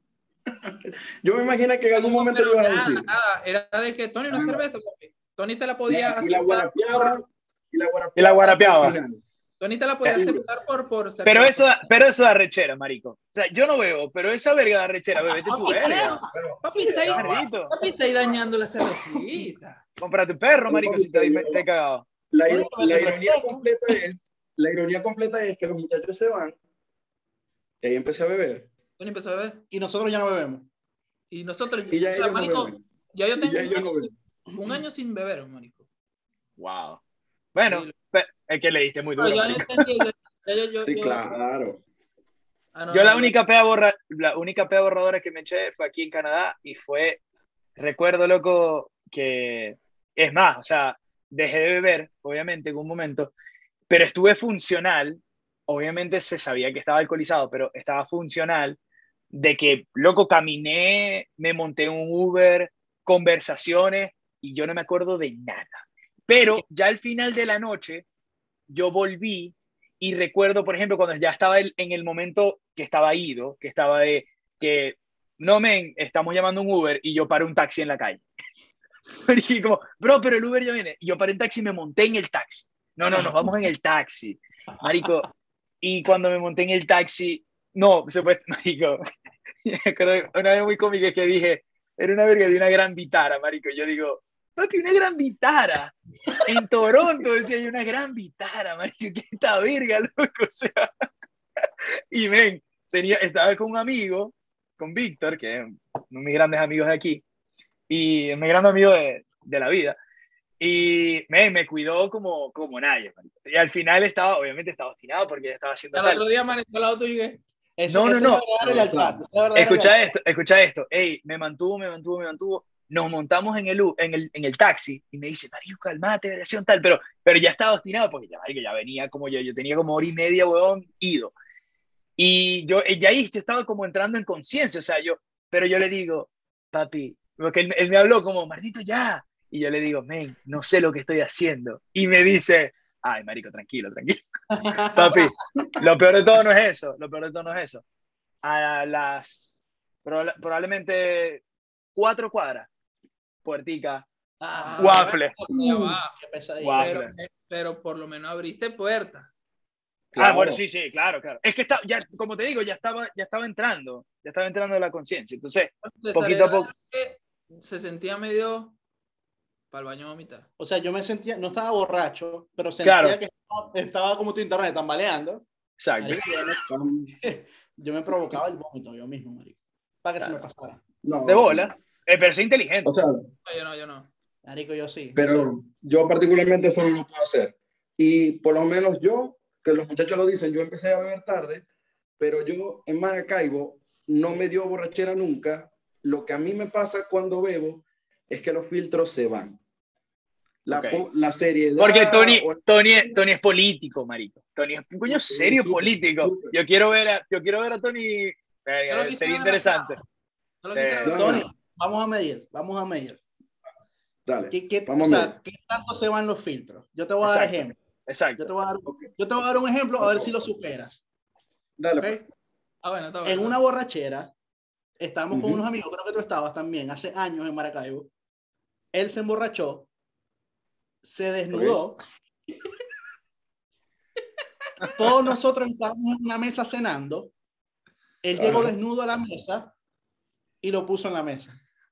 yo me imagino que en algún momento Pero lo iban a nada, decir. nada. Era de que Tony una Ah. cerveza, papi. Tony te la Y, podía y la aceptar guarapeaba. por- Y la guarapeaba. Y la guarapeaba. al final. Tony te la podía Sí. aceptar por, por ser- Pero eso, da- pero eso da rechera, marico. O sea, yo no bebo, pero esa verga da rechera, bebete tu Papi, verga. Pero, papi, está ahí, Maldito. papi, está ahí dañando la cervecita. Cómprate un perro, marico, si te, te he cagado. la, Bueno, iro- la pero- ironía completa es, la ironía completa es que los muchachos se van, y ahí empecé a beber. Tony empezó a beber Y nosotros ya no bebemos. y nosotros, Y ya o sea, ellos no marico, beben. ya yo Y tengo ya un, ellos año, no beben. un año sin beber, marico. Wow. Bueno, Sí. pe- es que le diste muy Pero duro. ya no marico. entendí, ya- ya yo- yo- Sí, yo- claro. Ah, no, Yo no, la no. única pea borra, la única pea borradora que me eché fue aquí en Canadá y fue, recuerdo, loco, que es más, o sea, dejé de beber, obviamente, en un momento, pero estuve funcional, obviamente se sabía que estaba alcoholizado, pero estaba funcional, de que, loco, caminé, me monté en un Uber, conversaciones, y yo no me acuerdo de nada. Pero ya al final de la noche, yo volví y recuerdo, por ejemplo, cuando ya estaba el- en el momento que estaba ido, que estaba de que, no, men, estamos llamando un Uber y yo paré un taxi en la calle. Y como, bro, pero el Uber ya viene. Y yo paré un taxi y me monté en el taxi. No, no, nos vamos en el taxi, marico. Y cuando me monté en el taxi, no, se fue, marico. Me acuerdo de una vez muy cómica que dije, era una verga de una gran vitara, marico. Yo digo, papi, una gran vitara. En Toronto decía yo, una gran vitara, marico. ¿Qué es esta verga, loco? O sea, y men, tenía, estaba con un amigo, con Víctor, que es uno de mis grandes amigos de aquí, y es mi gran amigo de, de la vida. Y me, me cuidó como, como nadie. Marico. Y al final estaba, obviamente estaba obstinado porque ya estaba haciendo El tal. otro día amaneció al auto y llegué. Ese- No, no, ese no. es verdadero lealtad, ese es verdadera Escucha lealtad. esto, escucha esto. Ey, me mantuvo, me mantuvo, me mantuvo. Nos montamos en el, U- en el, en el taxi y me dice, marico, calmate, versión tal. Pero, pero ya estaba obstinado porque ya, marico, ya venía como yo, yo tenía como hora y media, huevón, ido. Y yo, y ahí yo estaba como entrando en conciencia, o sea, yo, pero yo le digo, papi, porque él, él me habló como, maldito ya. Y yo le digo, men, no sé lo que estoy haciendo. Y me dice, ay, marico, tranquilo, tranquilo. Papi, lo peor de todo no es eso, lo peor de todo no es eso. A las, proba- probablemente cuatro cuadras, puertica, Ah, waffle, Ya va. qué pesadilla. Waffle. Pero, pero por lo menos abriste puerta. Ah, bueno, Claro. sí, sí, claro, claro. Es que está, ya, como te digo, ya estaba, ya estaba entrando, ya estaba entrando en la conciencia. Entonces, César poquito a era poco. que se sentía medio para el baño a vomitar. O sea, yo me sentía, no estaba borracho, pero sentía Claro. que estaba, estaba como tu internet, tambaleando. Exacto. Marico, yo, me, yo me provocaba el vómito yo mismo, marico, para que Claro. se me pasara. No, De bola. Eh, pero soy inteligente. o sea, No, yo no, yo no. Marico, yo sí. pero yo particularmente eso no lo puedo hacer. Y por lo menos yo, que los muchachos lo dicen, yo empecé a beber tarde, pero yo en Maracaibo no me dio borrachera nunca. Lo que a mí me pasa cuando bebo es que los filtros se van. La, Ok. po- la seriedad... Porque Tony, o- Tony, Tony es político, marico. Tony es un coño Sí, serio súper, político. súper. Yo quiero ver a, yo quiero ver a Tony. Verga, Yo lo sería quisiera ver interesante. acá. Yo lo quisiera Eh, ver no, acá. Tony, vamos a medir, vamos a medir. Dale, ¿Qué, qué, vamos o a sea, ver. ¿qué tanto se van los filtros? Yo te voy a dar Exacto. ejemplo. Yo Exacto. te voy a dar, Ok. yo te voy a dar un ejemplo a ver si lo superas. Dale, ¿Ok? pues. Ah, bueno, está bueno. En una borrachera, estábamos con Ujú. unos amigos, creo que tú estabas también, hace años en Maracaibo. Él se emborrachó, se desnudó. Todos nosotros estábamos en una mesa cenando. Él llegó Ajá. desnudo a la mesa y lo puso en la mesa.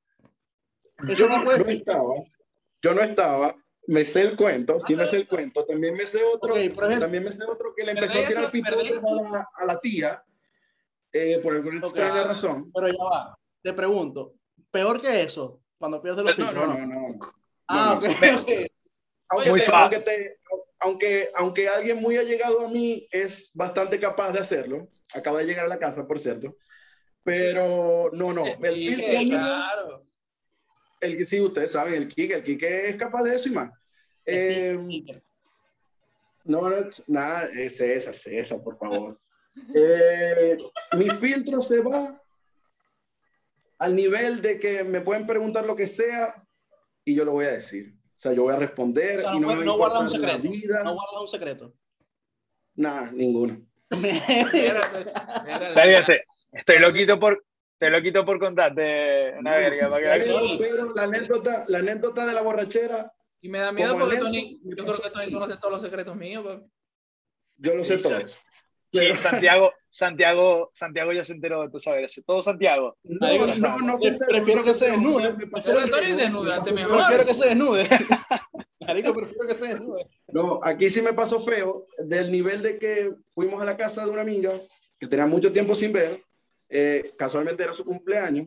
Ese Yo tipo de no estaba, yo no estaba, me sé el cuento, sí me sé el cuento, también me sé otro, Ok, pero es- también me sé otro que le ¿Verdad empezó a eso? tirar pipotes ¿Verdad eso? a la, a la tía, eh, por alguna Ok. extraña razón. Pero ya va. Te pregunto, ¿peor que eso? Cuando pierdes los No, filtros, no, ¿no? no, no. no. Ah, No, ok. no. Me- ok. Aunque, Muy te- suave. aunque, te- aunque, aunque alguien muy allegado a mí es bastante capaz de hacerlo, acaba de llegar a la casa, por cierto, pero no, no, el Sí, filtro mío, claro. el que sí, ustedes saben, el Kike, el Kike es capaz de eso y más. Eh, Sticker. No, no, nada, eh, César, César, por favor. Eh, mi filtro se va al nivel de que me pueden preguntar lo que sea y yo lo voy a decir. O sea, yo voy a responder O sea, y no, no me va a no guardas un importar la secreto. vida. No guardas un secreto. Nada, ninguno. Espérate, espérate. Verga, te- estoy loquito por, estoy loquito por contarte una verga. Para que- Pero, pero la anécdota, la anécdota de la borrachera, Y me da miedo como porque Nelson, Tony, me yo pasó creo que Tony a mí. conoce todos los secretos míos. Pues. Yo lo sé Sí, todos. Sí, Pero- Santiago, Santiago, Santiago ya se enteró de tu saber. Todo Santiago. No, Marico, no, no, no se enteró, prefiero no que se se enteró, desnude. me pasó Pero Tony, feo, me desnúdate pasó mejor. feo. Prefiero que se desnude. Marico, prefiero que se desnude. No, aquí sí me pasó feo, del nivel de que fuimos a la casa de una amiga que tenía mucho tiempo sin ver, eh, casualmente era su cumpleaños,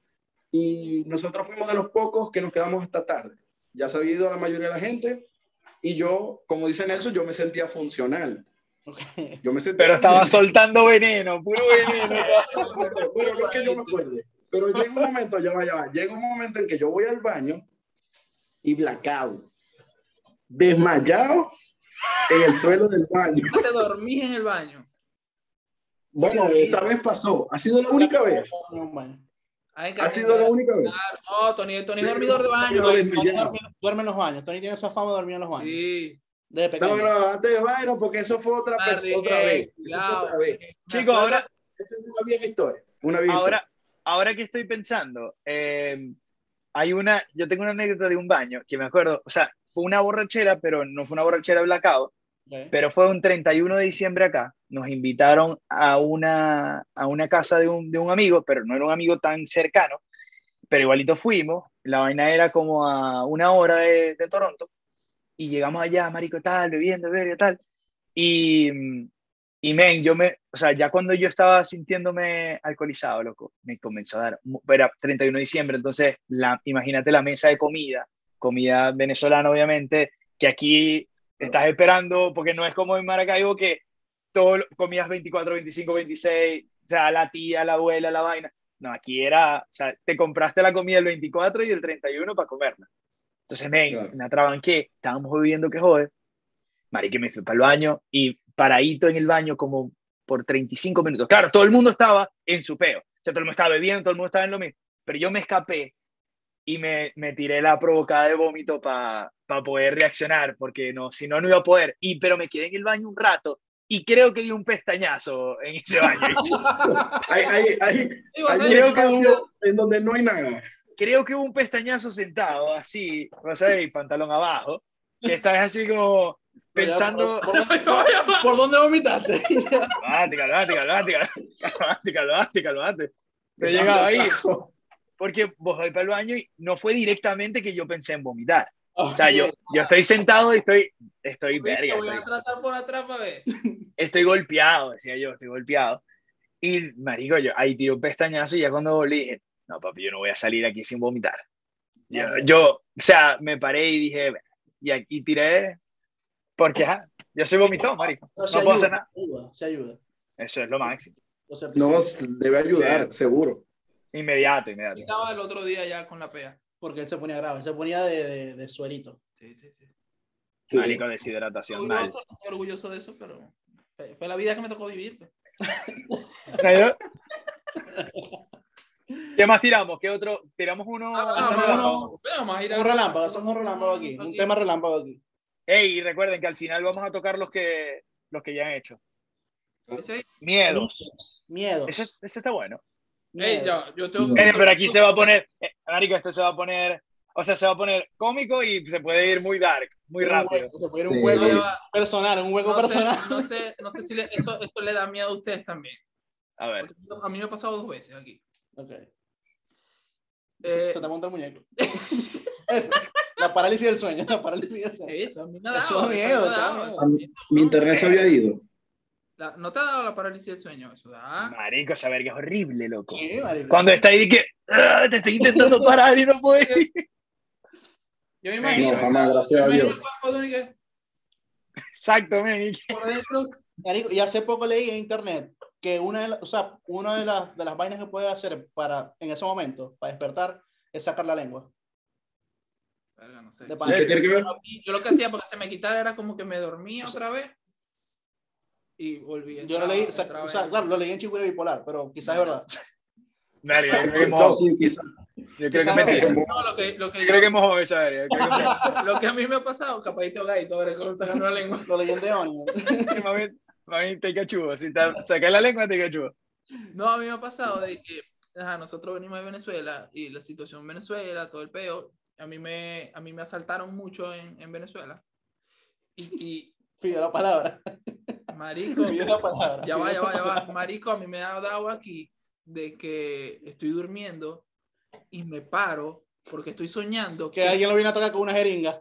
y nosotros fuimos de los pocos que nos quedamos hasta tarde. Ya se había ido la mayoría de la gente, y yo, como dice Nelson, yo me sentía funcional. Okay. Yo me sentía Pero estaba funcional. soltando veneno, puro veneno. Bueno, no es que yo me acuerde, pero llega un momento, ya va, ya va, llega un momento en que yo voy al baño y blackout, desmayado en el suelo del baño. Ya te dormís en el baño. Bueno, esa vez pasó, ha sido la única vez. Ay, Ha sido la única vez. No, Tony, Tony es dormidor de baño. Pero Tony desmayado. duerme, duerme en los baños. Tony tiene esa fama de dormir en los baños. Sí. Desde No, pequeño. no, antes de vaina, porque eso fue otra, Tarde, otra eh, vez. Eso fue cuidado. otra vez. Me Chicos, acuerdo- ahora, Esa es una vieja historia. Una vieja ahora, ahora que estoy pensando, eh, hay una, yo tengo una anécdota de un baño que me acuerdo, o sea, fue una borrachera, pero no fue una borrachera blackout, Okay. pero fue un treinta y uno de diciembre acá. Nos invitaron a una, a una casa de un, de un amigo, pero no era un amigo tan cercano. pero igualito fuimos. La vaina era como a una hora de, de Toronto. Y llegamos allá, marico, tal, bebiendo, bebiendo, tal. Y, y men, yo me, o sea, ya cuando yo estaba sintiéndome alcoholizado, loco, me comenzó a dar, era treinta y uno de diciembre, entonces, la, imagínate la mesa de comida, comida venezolana, obviamente, que aquí estás esperando, porque no es como en Maracaibo, que todo comías veinticuatro, veinticinco, veintiséis, o sea, la tía, la abuela, la vaina. No, aquí era, o sea, te compraste la comida el veinticuatro y el treinta y uno para comerla. Entonces, men, Claro. me atraban que estábamos bebiendo que jode. Marique, me fui para el baño y paradito en el baño como por treinta y cinco minutos. Claro, todo el mundo estaba en su peo. O sea, todo el mundo estaba bebiendo, todo el mundo estaba en lo mismo. Pero yo me escapé y me, me tiré la provocada de vómito para pa poder reaccionar, porque no, si no, no iba a poder. Y, pero me quedé en el baño un rato y creo que di un pestañazo en ese baño. hay hay, hay, Digo, hay un creo espacio que en donde no hay nada. Creo que hubo un pestañazo sentado, así, o sea, y pantalón abajo, que estás así como pensando... ¿Por, por, por, ¿por dónde vomitaste? Calmate, calmate, calmate, calmate, calmate, calmate. No he llegado ahí, porque vos voy para el baño y no fue directamente que yo pensé en vomitar. O sea, yo, yo estoy sentado y estoy, estoy verga, voy a estoy, tratar por atrás para ver. estoy golpeado, decía yo, estoy golpeado. Y, marico, yo ahí tiré un pestañazo y ya cuando volví dije, no, papi, yo no voy a salir aquí sin vomitar. Yo, Okay. yo, o sea, me paré y dije, y aquí tiré, porque ajá, yo soy vomitón, marico. No, No se puedo ayuda, hacer nada. se ayuda, se ayuda. Eso es lo máximo. Lo certifico. No, debe ayudar, seguro. Inmediato, Y inmediato. estaba el otro día ya con la pea. Porque él se ponía grave, se ponía de, de, de suerito. Sí, sí, sí. Sí. Marico, deshidratación mal. Orgulloso, estoy orgulloso de eso, pero fue, fue la vida que me tocó vivir. Pues. ¿Qué más tiramos? ¿Qué otro? Tiramos uno. Ah, hacemos vamos, uno- vamos, vamos a ir a- Un relámpago, hacemos un relámpago aquí. Un tema relámpago aquí. Ey, y recuerden que al final vamos a tocar los que, los que ya han hecho. Ese ahí. Miedos. Miedos. Ese, ese está bueno. Ey, Miedos. ya, yo tengo, No. Eh, pero aquí se va a poner, eh, marico, este se va a poner, o sea, se va a poner cómico y se puede ir muy dark, muy Un rápido. hueco, se puede ir un Sí. hueco No, ya va. personal, un hueco No sé, personal. no sé, no sé si le- esto, esto le da miedo a ustedes también. A ver. Porque a mí me ha pasado dos veces aquí. Ok. Eh, Se te monta el muñeco. Eso. La parálisis del sueño. La parálisis del sueño. Eso, a mí me ha Eso dado. da eso miedo, me ha eso da dado, miedo. eso da miedo, Mi ¿no? internet se había ido. La- ¿No te ha dado la parálisis del sueño? Eso da. Marico, esa verga es horrible, loco. Sí, marico. Cuando está ahí que "Ah, te estoy intentando parar y no puedes". Yo me imagino. No, jamás, gracias a yo me imagino Dios. el cuerpo de uno y que, Exacto, men. por dentro. Marico, y hace poco leí en internet que una de, la- o sea, una de, las, de las vainas que puede hacer para, en ese momento, para despertar, es sacar la lengua. Verga, no sé. De ¿Y pana. qué tiene que ver? Yo lo que hacía para que se me quitara era como que me dormía otra vez y volví. Yo lo entraba- leí, o sea, entraba o sea, en- claro, lo leí en Chigüire Bipolar, pero quizás es verdad. Verga, yo creo que No, mojó. sí, quizá. Yo creo que es quizás- mentira. No, lo que, lo que, Yo creo que mojó esa verga. Yo creo que mojó. lo que a mí me ha pasado, capadito gaito, ahora con sacando la lengua. Lo leí en The Onion. Que mami, mami, te cachudo. Si te sacas la lengua, te cachudo. No, a mí me ha pasado de que ajá, nosotros venimos de Venezuela y la situación en Venezuela, todo el peo, a mí me, a mí me asaltaron mucho en, en Venezuela. Y, Pido la palabra. y marico, Pido la palabra. ya va, pido ya la va, ya va. palabra. Marico, a mí me ha dado aquí de que estoy durmiendo y me paro porque estoy soñando Que alguien lo viene a tocar con una jeringa.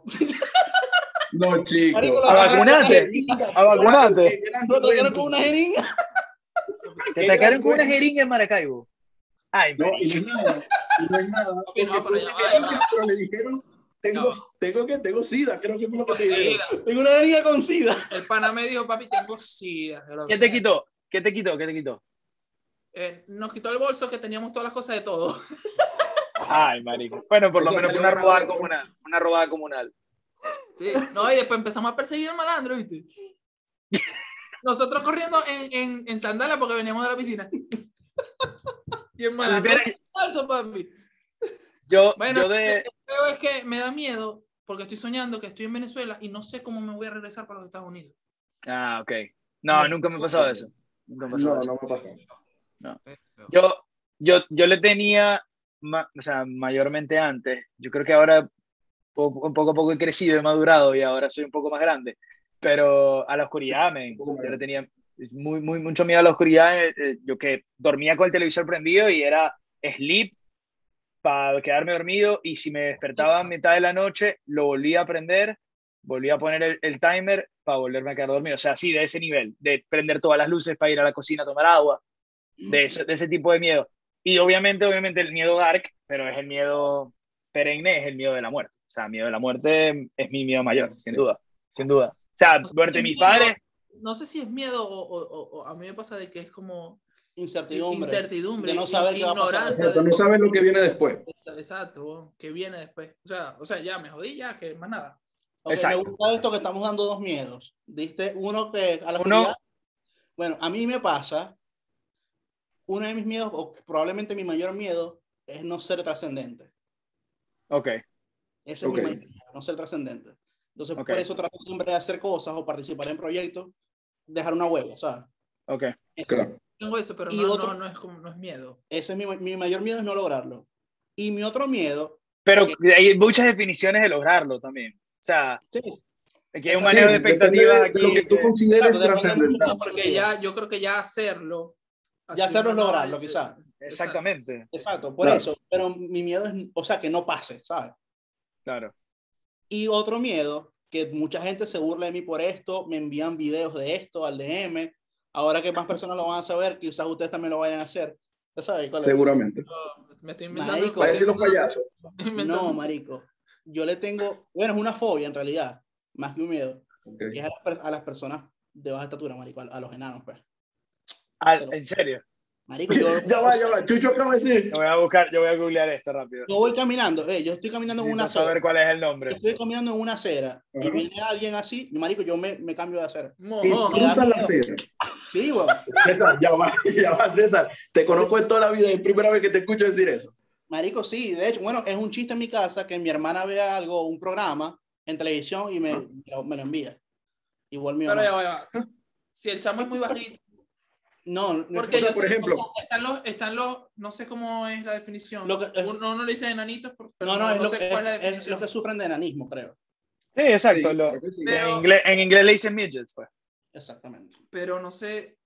No, chico. Marico, lo A vacunarte. A vacunarte. Lo tocaron con una jeringa. Te sacaron con una jeringa en Maracaibo. Ay, No, y marico. no es nada. Y no es nada. Papi, no, porque pero ya fue va, que- ya va. pero le dijeron, tengo, Ya va. tengo que, tengo sida, creo que fue lo que te dijeron. Sida. Tengo una jeringa con sida. El pana me dijo, papi, tengo sida. Yo lo- ¿Qué te quitó? ¿Qué te quitó? ¿Qué te quitó? Eh, nos quitó el bolso que teníamos todas las cosas de todo. Ay, marico. Bueno, por lo Eso menos salió una ganador, robada ¿no? comunal. Una robada comunal. Sí, no, y después empezamos a perseguir al malandro, ¿viste? Nosotros corriendo en, en, en sandalias porque veníamos de la piscina. Y el malandro Espera, falso, papi. Yo, Bueno, yo de... el peor es que me da miedo porque estoy soñando que estoy en Venezuela y no sé cómo me voy a regresar para los Estados Unidos. Ah, ok. No, nunca me ha pasado eso. Nunca me ha pasado No, eso. no me pasó. No. Yo, yo, yo le tenía, ma- o sea, mayormente antes. Yo creo que ahora poco, poco a poco he crecido, he madurado y ahora soy un poco más grande. Pero a la oscuridad, men, poco más yo le grande. tenía muy, muy, mucho miedo a la oscuridad. eh, eh, Yo que dormía con el televisor prendido y era sleep para quedarme dormido, y si me despertaba a mitad de la noche, lo volvía a prender, volvía a poner el, el timer para volverme a quedar dormido. O sea, sí, de ese nivel, de prender todas las luces para ir a la cocina a tomar agua, de, eso, de ese tipo de miedo. Y obviamente, obviamente el miedo dark, pero es el miedo perenne, es el miedo de la muerte. O sea, miedo de la muerte es mi miedo mayor, Sí. sin duda, sin duda. O sea, No sé muerte si de es mis miedo, padres, no sé si es miedo o, o- o- o a mí me pasa de que es como Incertidumbre. incertidumbre, De no saber i- qué va a pasar. ignorancia. Exacto, de no cómo- sabes lo que viene después. Exacto, que viene después. O sea, o sea, ya me jodí, ya, que más nada. Ok, Exacto. me gusta esto que estamos dando dos miedos. Diste uno que a la Uno- oscuridad. Bueno, a mí me pasa, uno de mis miedos, o probablemente mi mayor miedo, es no ser trascendente. ok, Ese Ok. es mi mayor miedo, no ser trascendente. Entonces, Ok. por eso trato siempre de hacer cosas o participar en proyectos, dejar una huella, ¿sabes? ok. Claro. Tengo eso, pero Y no, otro- no, no es como, no es miedo. Ese es mi, mi mayor miedo, es no lograrlo. Y mi otro miedo, Pero que- hay muchas definiciones de lograrlo también. O sea, sí, que hay un Exacto. manejo de Sí, depende expectativas de, aquí. de lo que tú que- consideres Exacto, depende mucho de trascendental. la Porque perspectiva. ya, yo creo que ya hacerlo. Ya así hacerlo es no, no, lograrlo, eh, quizás. exacto. Exactamente, Exacto, por Claro. eso. Pero mi miedo es, o sea, que no pase, ¿sabes? claro. Y otro miedo, que mucha gente se burla de mí por esto, me envían videos de esto al D M. Ahora que más personas lo van a saber, quizás ustedes también lo vayan a hacer. ¿Ya sabes cuál es? Seguramente. Yo me estoy inventando. Marico, Para decir los estoy payasos. inventando- No, marico. Yo le tengo, bueno, es una fobia en realidad, más que un miedo. Ok. Y es a las, per- a las personas de baja estatura, marico, a, a los enanos, pues. Al- Pero- en serio, Marico, yo, Ya va, ya va. Chucho acaba de decir. yo voy a buscar, yo voy a googlear esto rápido. yo voy caminando, eh, yo estoy caminando en Necesito una acera. saber cuál es el nombre. Estoy caminando en una acera y Ajá. viene alguien así, y marico, yo me, me cambio de acera. Y Mojón. cruzan la acera. Sí, weón. César, ya va, ya va, César. Te conozco de toda la vida, es primera vez que te escucho decir eso. Marico, sí, de hecho, bueno, es un chiste en mi casa que mi hermana vea algo, un programa en televisión y me, Ah. me lo- me lo envía. Igual mi Pero mamá. ya va, ya va. Si el chamo es muy bajito, No, no, porque O sea, yo por sé- ejemplo- están los, están los, no sé cómo es la definición. Lo que- Uno no le dice enanitos, pero no, no, es, lo, sé es, cuál es la es definición. lo que sufren de enanismo, creo. Sí, exacto. Sí, lo- claro que sí. Pero- en, inglés, en inglés le dicen midgets, pues. Exactamente. Pero no sé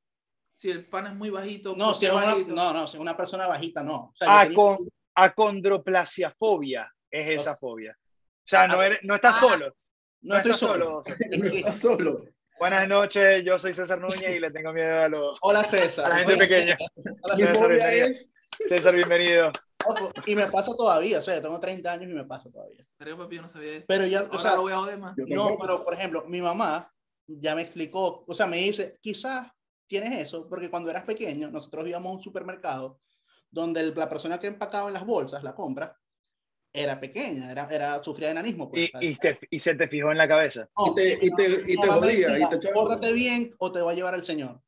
si el pan es muy bajito. No, ¿por si qué es una, bajito? no, no, si es una persona bajita, no. O sea, yo tenía- Acon- acondroplasiafobia es esa fobia. O sea, no, eres- no estás Ah. solo. no, No estoy estás solo. solo. No estás solo. Buenas noches, yo soy César Núñez y le tengo miedo a, los, Hola, César. a la gente Oye, pequeña. hola, Mi César, César. fobia bienvenido. es. César, bienvenido. Ojo, y me pasa todavía, o sea, yo tengo treinta años y me pasa todavía. Pero papi, yo no sabía esto. Pero ya, Ahora o sea, lo voy a joder más. Yo no, tampoco. pero por ejemplo, mi mamá ya me explicó, o sea, me dice, quizás tienes eso, porque cuando eras pequeño, nosotros íbamos a un supermercado donde el- la persona que empacaba en las bolsas, la compra, era pequeña, era, era, sufría de enanismo. Pues, Y, y, te- y se te fijó en la cabeza. No, Y te, y te, y mi te mamá me jodía. decía, Y te echaba- pórtate bien o te va a llevar el señor.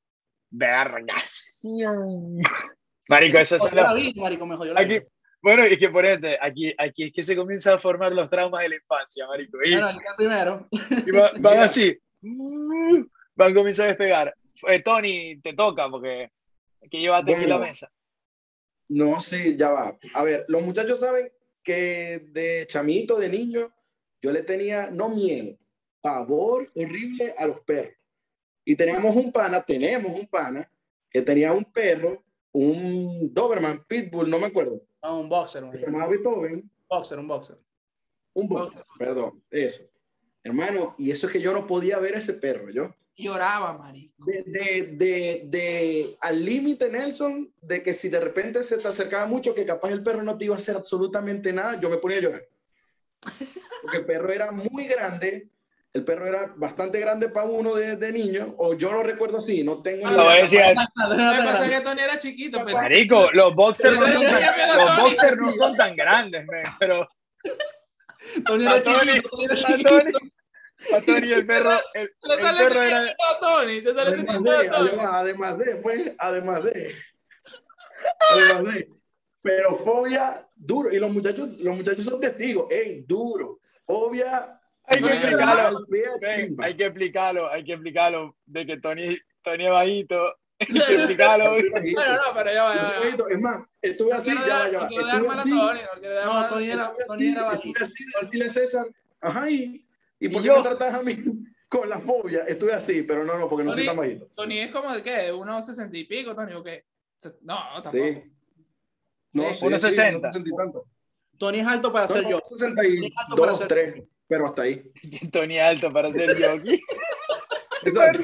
Vergación. Marico, eso Me es jodió lo- la vida, marico, me jodió la Aquí, vida. bueno, es que por este, aquí, aquí es que se comienzan a formar los traumas de la infancia, marico. Y, Bueno, aquí está el primero. y va- van Mira. así. uh, Van a comenzar a despegar. Eh, Tony, te toca porque hay que llevarte aquí la Bueno. mesa. No, sí, ya va. A ver, los muchachos saben que de chamito, de niño, yo le tenía, no miedo, pavor horrible a los perros. Y teníamos un pana, tenemos un pana, que tenía un perro, un Doberman, Pitbull, no me acuerdo, No, un boxer, que se marico. llamaba Beethoven, boxer, un boxer. un boxer, perdón, eso. Hermano, y eso es que yo no podía ver a ese perro, yo. Lloraba, marico. De, de, de, de al límite, Nelson, de que si de repente se te acercaba mucho, que capaz el perro no te iba a hacer absolutamente nada, yo me ponía a llorar. Porque el perro era muy grande, el perro era bastante grande para uno de, de niño, o yo lo recuerdo así, no tengo Ah, ni Lo voy a idea. decir, Lo que pasa es que Tony era chiquito, pero marico, los boxers no son tan, los boxers no son tan grandes, man, pero Tony a era Tony, chiquito, Tony era a chiquito. Tony, a Tony el perro, el, se el sale perro era, chiquito a Tony, se sale Además chiquito de, a Tony. además, además de, pues, además de, además de, pero fobia duro, y los muchachos, los muchachos son testigos, ey, duro, fobia, hay que Bueno, explicarlo, fea, ven, chimba. hay que explicarlo, hay que explicarlo, de que Tony, Tony es bajito, hay que explicarlo. Yo soy bajito, Bueno, no, pero ya va, yo ya soy va. bajito. Es más, estuve No así, quiero ya va, dejar- ya no va, quiero dejar estuve mal a así, Tony, no quiero dejar No, mal a Tony era, estuve Tony así, era bajito. estuve así de decirle a César, ajá, y, ¿y por ¿Y qué yo? me tratas a mí con la fobia? Estuve así, pero no, no, porque no soy tan bajito. Tony es como de qué, unos sesenta y pico, Tony, o qué. Se- No, tampoco. Sí. No Sí. sé, uno sí, sesenta. uno sesenta y tanto. Tony es alto para No, ser no, yo. sesenta y dos, tres, pero hasta ahí. Tony alto para ser jockey. Exacto.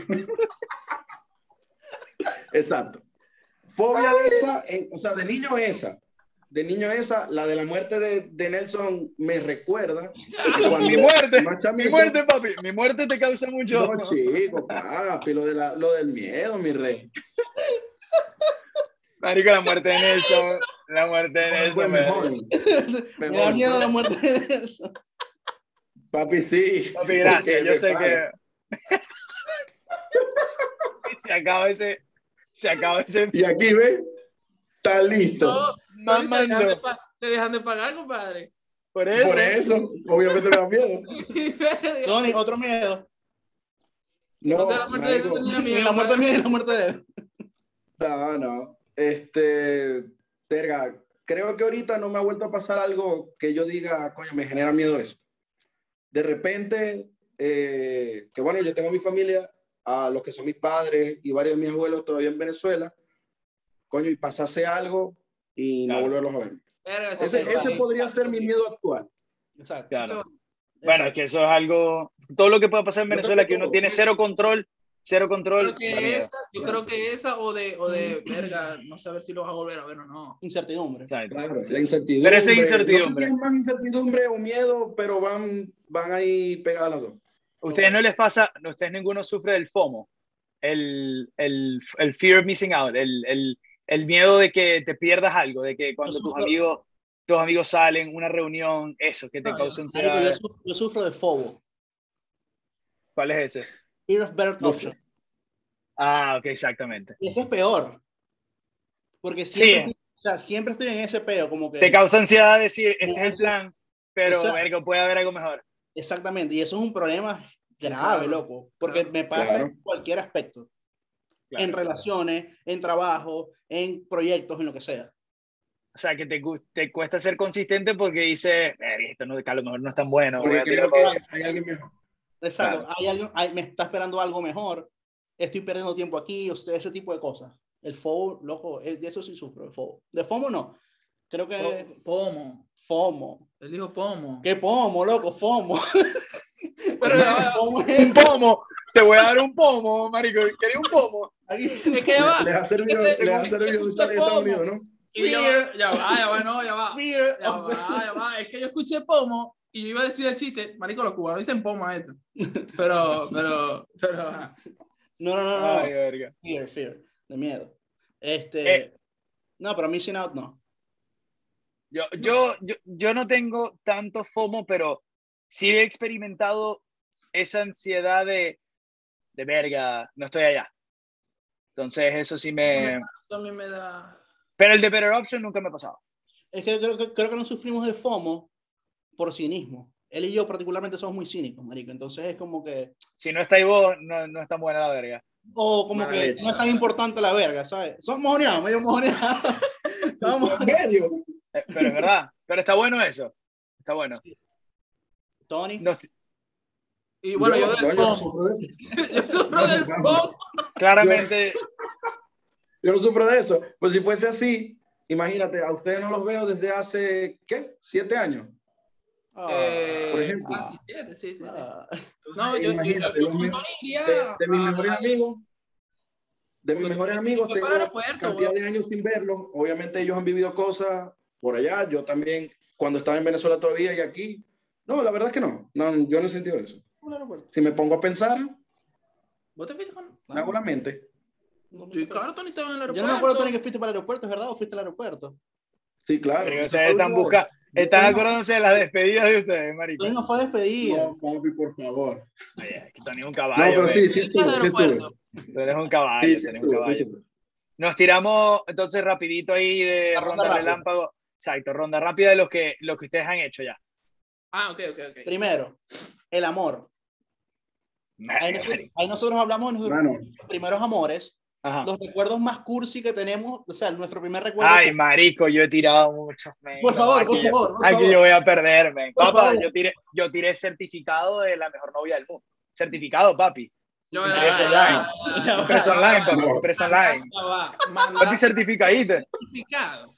Exacto. Fobia de esa, en- o sea, de niño esa. De niño esa, la de la muerte de, de Nelson me recuerda que cuando Mi muerte, más mi chamito- muerte, papi. Mi muerte te causa mucho. No, chico, papi, lo, de la, lo del miedo, mi rey. Marico, la muerte de Nelson. La muerte de Nelson. Pues me- mejor. Me da mejor. miedo la muerte de Nelson. Papi, sí. Papi, gracias. Porque Yo me sé para. que. Se acaba ese. Se acaba ese. Y aquí, ¿ves? Está listo. No, Tony, te dejan, de Mamando. pa- te dejan de pagar, compadre. Por eso. Por eso, obviamente me da miedo. Tony, otro miedo. No, No, sé la muerte de marico. ese tenía Ni miedo. la muerte compadre. mía ni la muerte de él. No, no. Este, Terga, creo que ahorita no me ha vuelto a pasar algo que yo diga, coño, me genera miedo eso. De repente, eh, que bueno, yo tengo mi familia, a los que son mis padres y varios de mis abuelos todavía en Venezuela, coño, y pasase algo y Claro. no volverlos a ver. Verga, eso Ese, sí, ese sí. podría ser mi miedo actual. Exacto. Claro. Eso- Bueno, es que eso es algo. Todo lo que pueda pasar en Yo Venezuela, creo que que uno todo. tiene cero control. Cero control. creo que da miedo. esa, yo creo que esa o de, o de verga, no saber si lo vas a volver a ver o no. Incertidumbre. Exacto. Claro, Sí. la incertidumbre. Pero esa es No sé incertidumbre. si es más incertidumbre o miedo, pero van, van ahí pegadas las dos. ¿Ustedes no les pasa, ustedes ninguno sufre del FOMO? El, el, el fear of missing out, el, el, el miedo de que te pierdas algo, de que cuando Yo tus sufro- amigos, tus amigos salen, una reunión, eso, que te No, causa yo- Marico, yo, ansiedad. sufro, yo sufro de FOBO. ¿Cuál es ese? Fear of Better No Option. sé. Ah, ok, exactamente. Y ese es peor. Porque siempre, Sí. estoy, o sea, siempre estoy en ese peo, como que... Te causa ansiedad decir, este No, es el ese- plan, pero esa- verga, puede haber algo mejor. Exactamente. Y eso es un problema grave, claro, loco. Porque claro. me pasa Claro. en cualquier aspecto. Claro. En relaciones, en trabajo, en proyectos, en lo que sea. O sea, que te, gu- te cuesta ser consistente porque dices, "Verga, esto no, que a lo mejor no es tan bueno. voy Porque a tirar creo para que hay alguien mejor. Exacto. Claro. Hay alguien, hay- me está esperando algo mejor. Estoy perdiendo tiempo aquí, o sea, ese tipo de cosas. El FOMO, loco, es- de eso sí sufro, el FOMO. De FOMO no. Creo que Po- Pomo. FOMO. Él dijo pomo. ¿Qué POMO, loco? FOMO. Pero ya va, FOMO un es- pomo. Te voy a dar un pomo, marico. ¿Querés un pomo? es que ya va. Les ha servido, Es que te- les ha es servido que estar en escuché Estados pomo. Unidos, ¿no? Y ya va, ya va, ya va, no, ya va. Fear Ya of- va, ya va. Es que yo escuché pomo y yo iba a decir el chiste. Marico, los cubanos dicen pomo a esto. Pero, pero, pero. ajá. No, no, no, no. Ay, verga. Fear, fear, de miedo. Este, Eh. no, pero missing out no. Yo, yo, yo, yo no tengo tanto FOMO, pero sí he experimentado esa ansiedad de, de verga, no estoy allá. Entonces, eso sí me. Eso a mí me da. Pero el de Better Option nunca me ha pasado. Es que creo, que creo que no sufrimos de FOMO por cinismo. Él y yo particularmente somos muy cínicos, marico. Entonces es como que, Si no estáis vos, no, no es tan buena la verga. o como Mala que leche. no es tan importante la verga, ¿sabes? Somos mojoneados, medio mojoneados. Somos ¿En serio? Eh, Pero es verdad. Pero está bueno eso. Está bueno. Tony. No, Y bueno, yo, no, del yo no pomo. sufro de eso. Yo sufro del pomo. claramente, Yo no sufro de eso. Pues si fuese así, imagínate, a ustedes no los veo desde hace, ¿qué? ¿Siete años? Ah, Eh, por ejemplo. ah, sí, siete, sí, sí, sí. ah. No, yo, yo, Imagínate, yo los con me- Tony iría De, de mis a- mejores amigos, de mis Porque mejores tú- amigos, tú tengo para el aeropuerto, cantidad weón. de años sin verlos. Obviamente ellos han vivido cosas por allá. Yo también, cuando estaba en Venezuela todavía y aquí. No, la verdad es que no. No, yo no he sentido eso. Un aeropuerto. Si me pongo a pensar, ¿Vos te fuiste con...? me hago la mente. No, no, Sí, no. claro, Tony estaba en el aeropuerto. Yo no me acuerdo, Tony, que fuiste para el aeropuerto, ¿es verdad? ¿O fuiste al aeropuerto? Sí, claro. verga, Esa ustedes fue están una vez. buscando, están Tony- acordándose de las despedidas de ustedes, marico. Tony no fue despedida. No, papi, por favor. Ay, es que Tony es un No, caballo. pero sí, ven. sí Fuiste al estuve, sí estuve. aeropuerto. Tú eres un caballo, Sí, tú sí eres un estuve, sí caballo. estuve. Nos tiramos entonces rapidito ahí de La ronda, ronda rápida. relámpago. Exacto, ronda rápida de lo que, lo que ustedes han hecho ya. Ah, ok, ok, ok. Primero, el amor. Ahí nosotros, Marico. ahí nosotros hablamos de nuestros Mano, primeros amores, Ajá. los recuerdos más cursi que tenemos, o sea, nuestro primer recuerdo. Ay, marico, yo he tirado muchos. men. Por No, favor, aquí por yo- favor, por Aquí favor. yo voy a perderme. Por Papá, favor. yo tiré, yo tiré certificado de la mejor novia del mundo. Certificado, papi. Yo, Impresa ya, online. ya, ya, Impresa ya, online, ya, papi. No. Impresa online. ya va. Papi, Mandaste certificadito. certificado.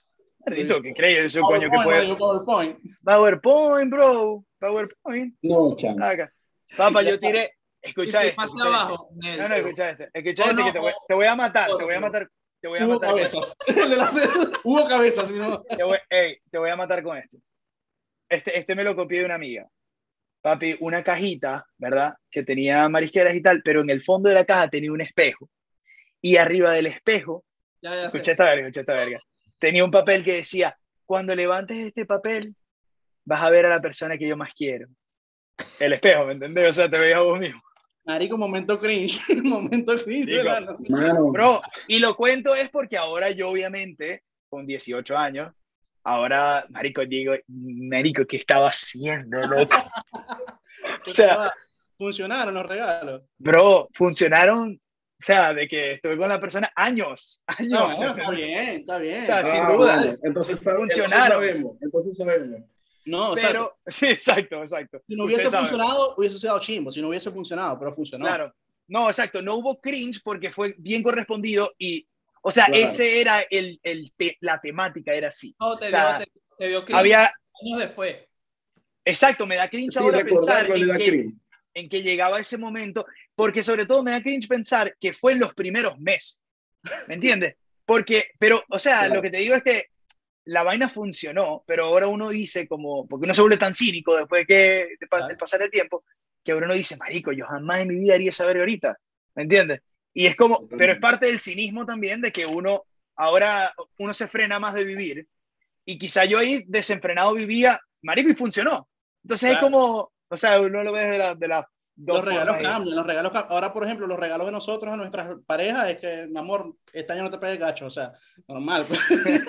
Manito, ¿qué crees? Eso, coño, que PowerPoint, puede. marico, PowerPoint. PowerPoint, bro. PowerPoint. No, chamo. Acá. Papá, Ya yo está. tiré. Y Escucha si esto. pasa Escucha este. abajo, No, no, Nelson. escucha este. Escucha O este no, que te voy, o- te voy a matar. Te o- voy a matar. Te voy a Hubo matar con esto. cabezas. El de la serie. Hubo cabezas, mi no. Te voy, ey, te voy a matar con esto. Este, este me lo copié de una amiga. Papi, una cajita, ¿verdad? Que tenía marisqueras y tal, pero en el fondo de la caja tenía un espejo. Y arriba del espejo, Ya, ya sé. escucha esta verga, escucha esta verga, tenía un papel que decía, cuando levantes este papel, vas a ver a la persona que yo más quiero. El espejo, ¿me entendés? O sea, te veías a vos mismo. Marico, momento cringe. Momento cringe, Marico. ¿verdad? Mano, Bro, y lo cuento es porque ahora yo, obviamente, con dieciocho años, ahora, marico, digo, marico, ¿qué estaba haciendo, loco? O sea, Funcionaron los regalos. bro, funcionaron, o sea, de que estuve con la persona años, No, años. bueno, está bien, está bien. O sea, está sin ah, bien. duda. bueno, entonces, sabe- entonces Funcionaron. sabemos. Entonces sabemos. No, o sea, Pero, sí, exacto, exacto. si no hubiese Ustedes saben. funcionado, hubiese sido chimbo. Si no hubiese funcionado, pero funcionó. Claro. No, exacto. No hubo cringe porque fue bien correspondido y, o sea, Claro. ese era el, el te- la temática, era así. No, te O sea, dio, te, te dio cringe Había, años después. exacto, me da cringe Sí, ahora pensar recordarlo le en da que, cringe. en que llegaba ese momento, porque sobre todo me da cringe pensar que fue en los primeros meses. ¿Me entiendes? Porque, pero, o sea, Claro. lo que te digo es que la vaina funcionó, pero ahora uno dice como, porque uno se vuelve tan cínico después de, que, de, pa- de pasar el tiempo, que ahora uno dice, marico, yo jamás en mi vida haría esa verga ahorita, ¿me entiendes? Y es como, Totalmente. pero es parte del cinismo también de que uno, ahora uno se frena más de vivir, y quizá yo ahí desenfrenado vivía, marico, y funcionó. Entonces Claro. es como, o sea, uno lo ve de la, de la dos Los regalos formas ahí. cambian, los regalos cam- Ahora, por ejemplo, los regalos de nosotros a nuestras parejas es que, mi amor, este año no te pegues gacho, o sea, normal. Pues.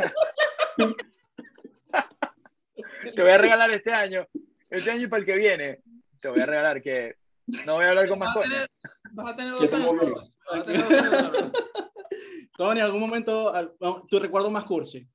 Te voy a regalar este año, este año y para el que viene, te voy a regalar que no voy a hablar con más Vas a coño. tener, vas a tener Que dos años. estamos bien. solo. Vas a tener dos años. solo. Tony, ¿en algún momento al- no, tu recuerdo más cursi?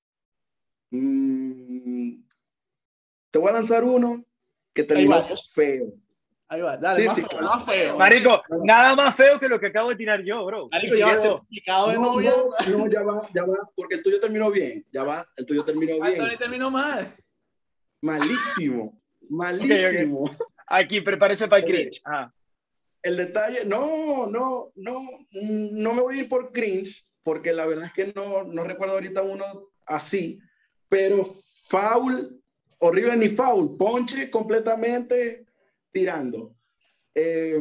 Mm, te voy a lanzar uno que Hay terminó varios. feo. Ahí va, dale, Sí, más sí, feo, claro. más feo. Marico, No, no. nada más feo que lo que acabo de tirar yo, bro. Marico, Y ya va tiré dos. certificado de No, novia. no, no, ya va, ya va, porque el tuyo terminó bien. Ya va, el tuyo terminó bien. Anthony terminó mal. Malísimo, malísimo. Aquí, prepárese para el Ok. cringe. Ajá. El detalle, no, no, no, mm, no me voy a ir por cringe, porque la verdad es que no, no recuerdo ahorita uno así, pero foul, horrible ni foul, ponche completamente tirando. Eh,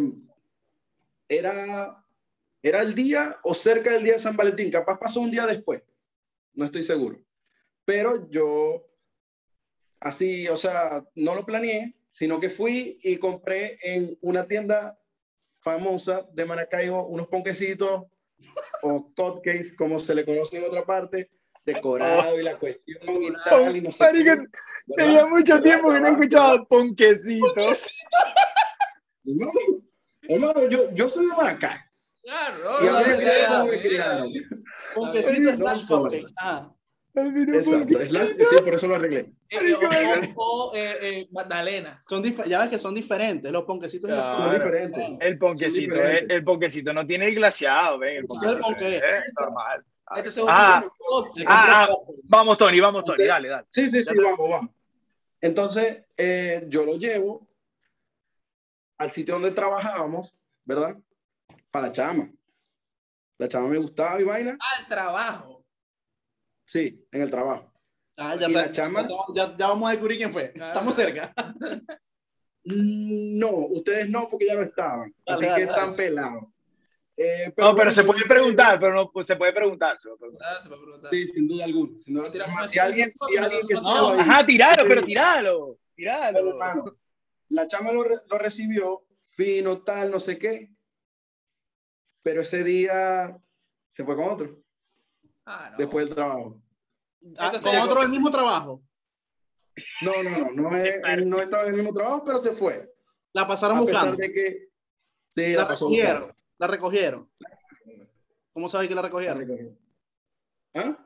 era, era el día o cerca del día de San Valentín, capaz pasó un día después, no estoy seguro, pero yo así, o sea, no lo planeé, sino que fui y compré en una tienda famosa de Maracaibo unos ponquecitos o cupcakes, como se le conoce en otra parte, decorado y la cuestión y tal, y no sé Marico, qué, ¿verdad? tenía mucho ¿Verdad? tiempo que no ¿Verdad? escuchaba ponquecitos. Hermano, hermano, yo, yo soy de Maracay. Claro, Y a no, mí no, me criaron no, como me no, criaron. Ponquecito No slash importa. cupcakes. Ajá. Exacto, es la- sí, por eso lo arreglé. Eh, o, o, eh, eh, Magdalena. Son dif- ya ves que son diferentes los ponquecitos y los Claro. Son cupcakes. diferentes. El ponquecito, Son eh, diferentes. el ponquecito no tiene el glaseado, ven, el Entonces, ponquecito. ¿con qué? eh, normal. Entonces, Ah, oh, Ah, ah, vamos, Tony, vamos, Tony, Entonces- dale, dale. Sí, sí, Ya sí, te- vamos, vamos. Entonces, eh, yo lo llevo al sitio donde trabajábamos, ¿verdad? Para la chama. La chama me gustaba y vaina. al trabajo. Sí, en el trabajo. Ah, ya, ¿Y la sabes, chama? ya, ya vamos a descubrir quién fue. Ah. Estamos cerca. Mm, No, ustedes no, porque ya no estaban. Así Dale, que dale, están pelados. Eh, No, pero bueno, se yo puede lo preguntar, llevo. pero no, pues, se puede preguntar. Se puede preguntar. Ah, se me preguntar. Sí, sin duda alguna. Sin duda No, tiramos alguna. una Si alguien, si pregunta, alguien que no, estuvo ahí. Ajá, tiralo, ese pero día, tiralo, bueno, tiralo. hermano, la chama lo, re- lo recibió, fino, tal, no sé qué. Pero ese día se fue con otro, Ah, no. después del trabajo. Ah, Entonces, con ya- otro del mismo trabajo. No, no, no, no, es- él no estaba en el mismo trabajo, pero se fue. La pasaron A buscando. pesar de que sí, La la pasó recogieron. buscando. La recogieron. ¿Cómo sabes que la La recogieron? recogieron. ¿Ah?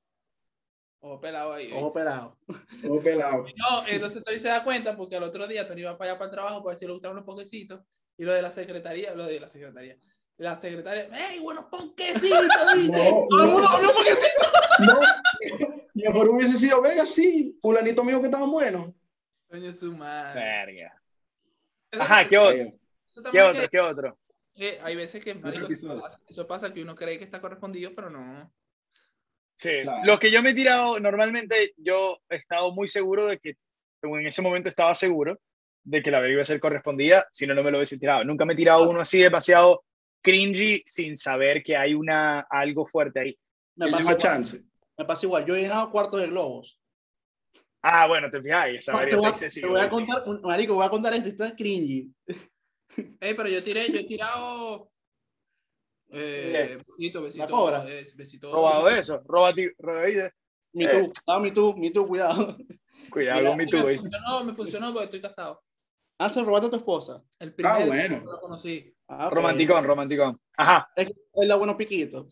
Ojo pelado ahí. Ojo pelado. Todo pelado. No, entonces Tony se da cuenta porque al otro día Tony iba para allá para el trabajo para ver si le gustaban unos ponquecitos y lo de la secretaría, lo de la secretaría. La secretaria, ¡ey, buenos ponquecitos! dice. No, Todo el mundo no, comió ponquecitos. no, mejor hubiese sido, venga, sí, fulanito mío que estaban buenos. Coño, su madre. Verga. Eso- Ajá, ¿qué otro? eso ¿Qué también otro? que- ¿Qué otro? que hay veces que, marico, episodio. eso pasa que uno cree que está correspondido, pero no. Sí. Claro. Los que yo me he tirado, normalmente yo he estado muy seguro de que, o en ese momento estaba seguro de que la verga iba a ser correspondida, si no, no me lo hubiese tirado. Nunca me he tirado uno así demasiado cringy sin saber que hay una, algo fuerte ahí. Me Que pasa, lleva igual, chance. me pasa igual. Yo he llenado cuartos de globos. Ah, bueno, te fijas, esa No, te, verga voy está a, te excesiva. voy a ¿viste? contar, un- marico, voy a contar esto, esto es cringy. Ey, pero yo tiré, yo he tirado. Eh, besito, besito. La cobra. eh, besito. Robado eso, robati, robadito. Me Eh. too, cuidado, me too, me too, cuidado. Cuidado Mira, con mi Me tubo. ¿viste? funcionó, me funcionó porque estoy casado. Ah, se robaste a tu esposa. El primer bueno. que lo conocí. Ah, ok. Romanticón, romanticón. Ajá. Es, es la buenos piquitos.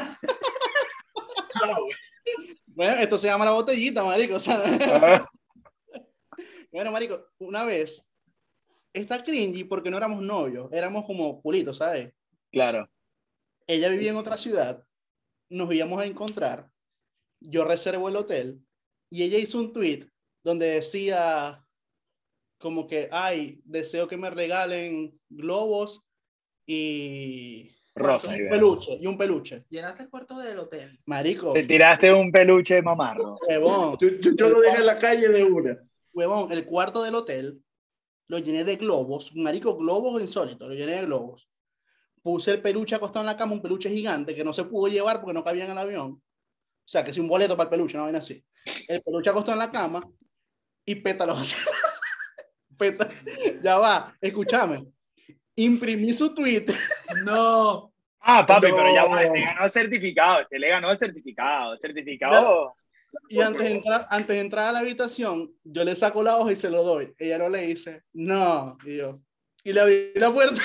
Bueno, esto se llama la botellita, marico. O sea, Ah, bueno, marico, una vez está cringy porque no éramos novios, éramos como culitos, ¿sabes? claro. Ella vivía en otra ciudad, nos íbamos a encontrar, yo reservo el hotel y ella hizo un tweet donde decía como que, ay, deseo que me regalen globos y Rosa. un y ver. peluche, y un peluche. Llenaste el cuarto del hotel. Marico, Te tiraste un peluche de mamarro. huevón, Yo, yo, yo el, lo dejé en la calle de una. huevón, el cuarto del hotel lo llené de globos, marico, globos insólitos, lo llené de globos. Puse el peluche acostado en la cama, un peluche gigante que no se pudo llevar porque no cabía en el avión. O sea, que si un boleto para el peluche, no vaina así. El peluche acostado en la cama y pétalos así. Pétalos. Ya va, escúchame. Imprimí su tweet. No. Ah, papi, No. pero ya va, este ganó el certificado, este le ganó el certificado, el certificado. Y antes de, entrar, antes de entrar a la habitación, yo le saco la hoja y se lo doy. Ella no le dice, no. Y yo, y le abrí la puerta.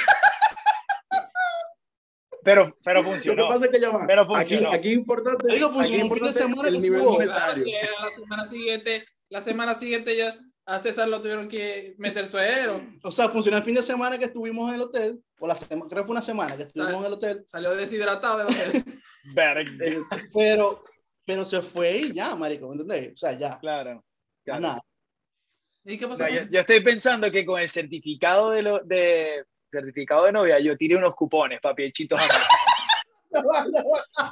Pero, pero Lo que funcionó. pasa es que ya va. Pero Aquí, funcionó. aquí es importante, Marico, aquí funcionó es un fin de importante semana el que nivel estuvo. Claro monetario. que a la semana siguiente, la semana siguiente ya a César lo tuvieron que meter suero. O sea, funcionó el fin de semana que estuvimos en el hotel. O la semana, creo que fue una semana que estuvimos Sal- en el hotel. Salió deshidratado del hotel. Verga. Pero, pero se fue y ya, marico, ¿me entendés? O sea, ya, Claro. más claro. nada. ¿Y qué pasó? No, con yo, su- yo estoy pensando que con el certificado de, lo, de certificado de novia, yo tiré unos cupones, papi, hechitos a mano.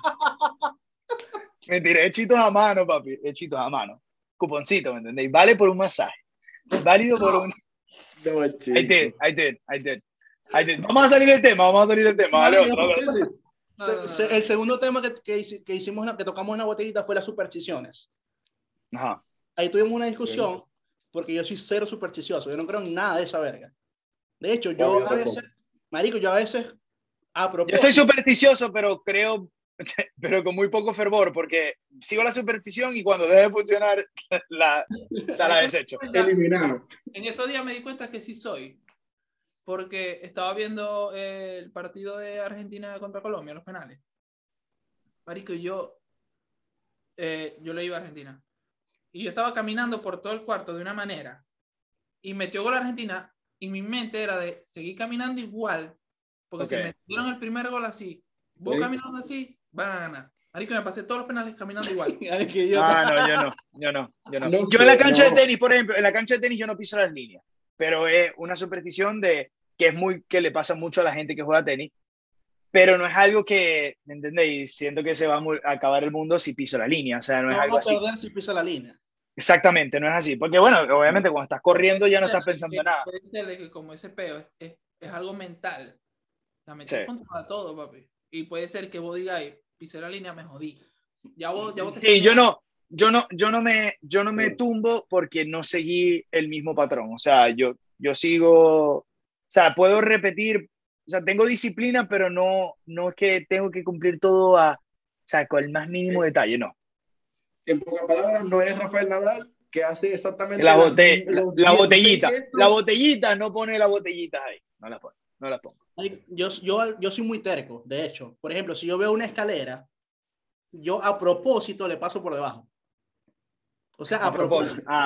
Me tiré hechitos a mano, papi, hechitos a mano. Cuponcito, ¿me entendéis? Vale por un masaje. Válido por un... No, I chico. did, I did, I did. I did. Vamos a salir del tema, vamos a salir del tema. Dale otro, dale otro. Se- No, no, no, se- no. el segundo tema que, que, hici- que hicimos, que tocamos en la botellita fue las supersticiones. Ajá. Ahí tuvimos una discusión porque yo soy cero supersticioso. Yo no creo en nada de esa verga. De hecho, No, yo yo a tampoco. veces, marico, yo a veces a Yo propósito. soy supersticioso, pero creo, pero con muy poco fervor, porque sigo la superstición y cuando deje de funcionar, la, o sea, la desecho. Eliminado. En estos días me di cuenta que sí soy. Porque estaba viendo el partido de Argentina contra Colombia, los penales. Marico, yo, eh, yo le iba a Argentina. Y yo estaba caminando por todo el cuarto de una manera. Y metió gol Argentina. Y mi mente era de seguir caminando igual. Porque Ok. si metieron el primer gol así, vos Sí. caminando así, van a ganar. Marico, me pasé todos los penales caminando igual. Ay, que yo- Ah, no, yo no, yo no, yo no. No Yo en la sé, cancha no. de tenis, por ejemplo, en la cancha de tenis yo no piso las líneas, pero es una superstición de que es muy, que le pasa mucho a la gente que juega tenis, pero no es algo que, ¿me entendéis? Siento que se va a mu- a acabar el mundo si piso la línea, o sea, no es no algo vamos a así. perder si pisa la línea. Exactamente, no es así, porque bueno, obviamente cuando estás corriendo ya no estás pensando en nada. Puede ser de que como ese peo es, es, es algo mental. La mente Sí. controla todo, papi. Y puede ser que vos digáis, pisé la línea, me jodí. Ya vos, ya vos te Sí, estás yo viendo- no, yo no, yo no me, yo no me tumbo porque no seguí el mismo patrón. O sea, yo, yo sigo, o sea, puedo repetir, o sea, tengo disciplina, pero no, no es que tengo que cumplir todo a, o sea, con el más mínimo detalle, no. En pocas palabras, no eres Rafael Nadal, que hace exactamente La, las- bote- la, los la dieciséis botellita, gestos. la botellita, no pone las botellitas ahí, no las pongo, no las pongo. Marico, Yo, yo, yo soy muy terco, de hecho. Por ejemplo, si yo veo una escalera, yo a propósito le paso por debajo. O sea, a, A propósito, propósito. ah, o sea,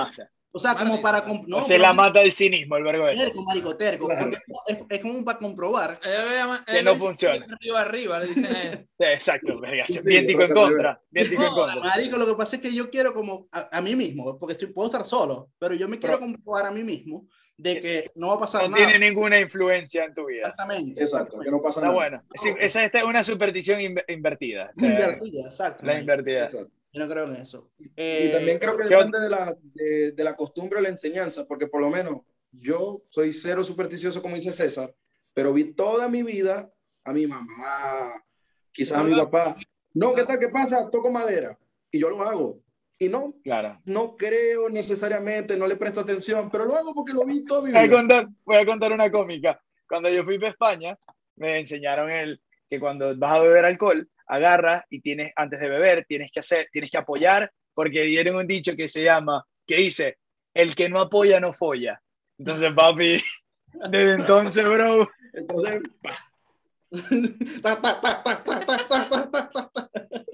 O sea, como Martín, para... comp- No, o se la mata el cinismo, el verbo ese. terco, marico, terco. Claro. Porque es, es como para comprobar. Él le llama- Que él no le dice funciona. Arriba, arriba, le dicen a él. Sí, exacto, verga, Sí, sí, vientico en rócame, contra, vientico en No, contra. Marico, lo que pasa es que yo quiero como a, a mí mismo, porque estoy, puedo estar solo, pero yo me quiero Pero- comprobar a mí mismo de que no va a pasar No nada. tiene ninguna influencia en tu vida. Exactamente. Exacto, que no pasa Está nada. bueno. Sí, esa esta es una superstición inver- invertida. O sea, Invertida, exacto. la marico. invertida. Exacto. Yo no creo en eso. Y Eh, también creo que ¿qué depende de la, de, de la costumbre o la enseñanza, porque por lo menos yo soy cero supersticioso, como dice César, pero vi toda mi vida a mi mamá, quizás a mi papá. No, ¿qué tal? ¿Qué pasa? Toco madera y yo lo hago. Y no, Claro. no creo necesariamente, no le presto atención, pero lo hago porque lo vi toda mi Voy a vida. contar, voy a contar una cómica. Cuando yo fui para España, me enseñaron el, que cuando vas a beber alcohol, agarras y tienes, antes de beber, tienes que hacer, tienes que apoyar, porque dieron un dicho que se llama, que dice, el que no apoya no folla. Entonces, papi, desde entonces, bro, Entonces, pa, ta, ta, ta, ta, ta, ta, ta, ta, ta, ta.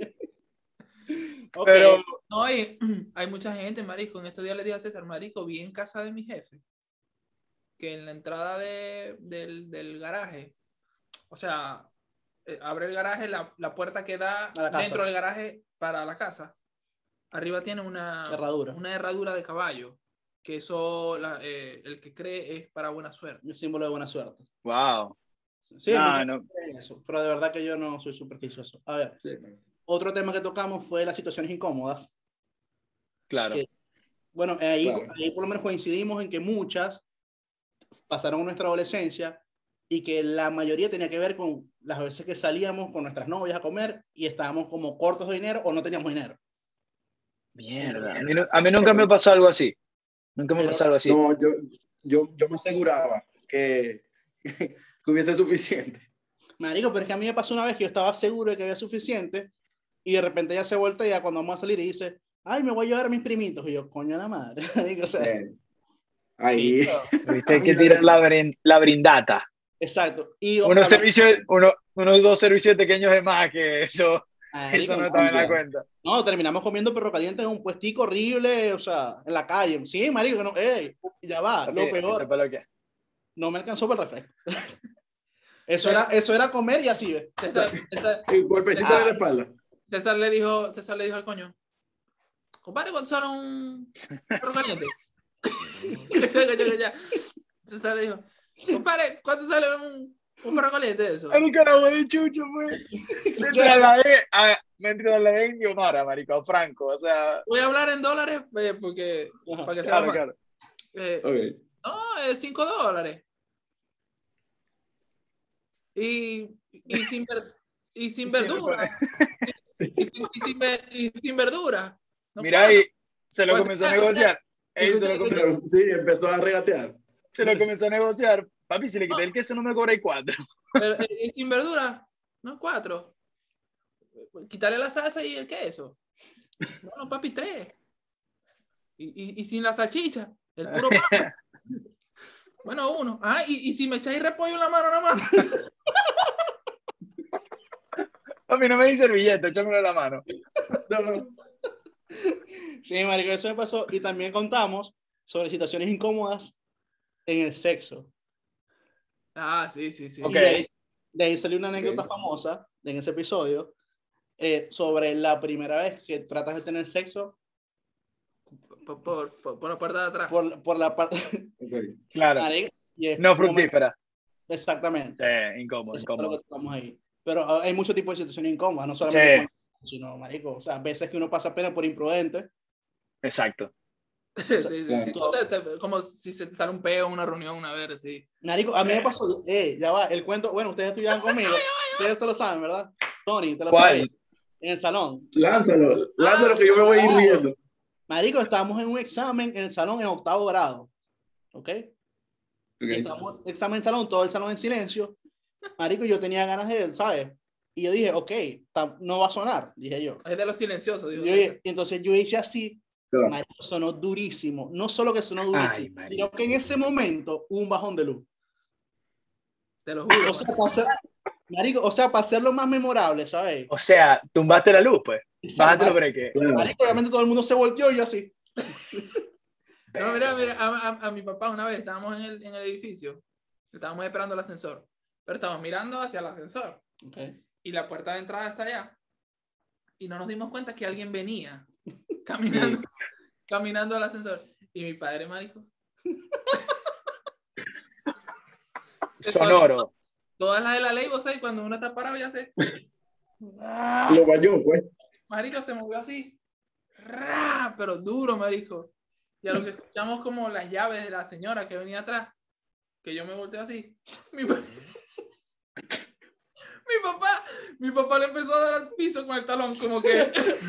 Ok. pero No, y hay mucha gente, marico. En estos días le dije a César, marico, vi en casa de mi jefe que en la entrada de, del, del garaje, o sea, eh, abre el garaje, la, la puerta que da A la casa. dentro del garaje para la casa, arriba tiene una Herradura. una herradura de caballo, que eso, la- eh, el que cree es para buena suerte. Un símbolo de buena suerte. wow. Sí, No, mucha no. gente cree en eso, pero de verdad que yo no soy supersticioso. A ver, sí, otro tema que tocamos fue las situaciones incómodas. Claro. Que- Bueno, ahí, Claro. ahí por lo menos coincidimos en que muchas pasaron nuestra adolescencia y que la mayoría tenía que ver con las veces que salíamos con nuestras novias a comer y estábamos como cortos de dinero o no teníamos dinero. Mierda. A mí, no- a mí nunca me pasó algo así. Nunca me Pero- pasó algo así. no, yo, yo, yo me aseguraba que, que hubiese suficiente. Marico, pero es que a mí me pasó una vez que yo estaba seguro de que había suficiente y de repente ella se voltea cuando vamos a salir y dice, ay, me voy a llevar a mis primitos. Y yo, coño la madre. Marico, o sea, Eh, ahí. sí, pero- Viste, hay que tirar la, brin- la brindata. exacto. Y Unos, ojalá- servicios, uno, unos dos servicios pequeños de más que eso, Marico, eso no no, estaba en la ya. cuenta. no, terminamos comiendo perro caliente en un puestico horrible, o sea, en la calle. Sí, marico, no, ey, ya va, lo Papi, peor, sepa lo que- no me alcanzó para el refresco. Eso era, eso era comer y así, ¿ves? César, César, Y golpecito Ah. de la espalda. César le dijo, César le dijo al coño, compadre, ¿cuánto sale un perro caliente? César le dijo, compadre, ¿cuánto sale un, un perro caliente de eso? Marico, la de Chucho, pues. Me trasladé a, me trasladé en Guiomara, marico, a Franco. O sea, Voy a hablar en dólares eh, porque Ajá. para que sea claro, más. claro. Eh, Ok. no, es cinco dólares. Y, y sin ver- y sin Y sin- verdura. Y sin, y sin ver- y sin verdura. No Mira puedo. ahí, se lo Pues, comenzó a claro, negociar. Ey, se, lo Escucha, comenzó, Pero sí, empezó a regatear. se lo comenzó a negociar. Papi, si le quité el queso, no me cobra cuatro. Pero, eh, y sin verdura, no cuatro. Quitarle la salsa y el queso. No, no, papi, tres. Y, y, y sin la salchicha, el puro pan. Bueno, uno. Ah, y, y si me echáis repollo en la mano nada más. Papi, no me di servilleta, échamelo en la mano. No, no. Sí, marico, eso me pasó. Y también contamos sobre situaciones incómodas en el sexo. Ah, sí, sí, sí. Ok. Y de ahí, de ahí salió una anécdota Ok. famosa en ese episodio eh, sobre la primera vez que tratas de tener sexo Por, por, por, por la puerta de atrás. por, por la parte... Ok. Claro. y es No un momento- fructífera. Exactamente. Sí, incómodo, Eso es lo incómodo. que estamos ahí. Pero hay muchos tipos de situaciones incómodas, no solamente Sí. con- sino, marico, o sea, veces que uno pasa pena por imprudente. Exacto. Sí, sí, sí. Claro. O sea, se- como si se te sale un peo en una reunión una vez, sí. Marico, a mí me pasó, eh, ya va, el cuento, bueno, ustedes estudiaban conmigo, ustedes se lo saben, ¿verdad? Tony, te lo ¿Cuál? sabes. En el salón. Lánzalo, lánzalo que yo me voy a ir riendo. Marico, estábamos en un examen en el salón en octavo grado. ¿Ok? Ok. Y estábamos en examen en el salón, todo el salón en silencio. Marico, yo tenía ganas de él, ¿sabes? Y yo dije, ok, tam- no va a sonar, dije yo. Es de los silenciosos, digo. Yo dije- y entonces yo hice así, Claro. marico, sonó durísimo. No solo que sonó Ay, durísimo, marico. sino que en ese momento hubo un bajón de luz. Te lo juro. O sea, para hacer, marico, o sea, para hacerlo más memorable, ¿sabes? O sea, tumbaste la luz, pues. Bájate los breques. Claro. Marico, obviamente todo el mundo se volteó y yo así. No, mira, mira, a, a, a mi papá una vez estábamos en el, en el edificio, estábamos esperando el ascensor, pero estábamos mirando hacia el ascensor. Okay. Y la puerta de entrada está allá. Y no nos dimos cuenta que alguien venía caminando, caminando al ascensor. Y mi padre, marico. Sonoro. Todas las de la ley, vos sabés, cuando uno está parado ya se... Lo bañó, pues. Marico, se movió así. ¡Ra! Pero duro, marico. Y a lo que escuchamos como las llaves de la señora que venía atrás, que yo me volteo así. Mi, pa... mi papá, mi papá le empezó a dar al piso con el talón, como que...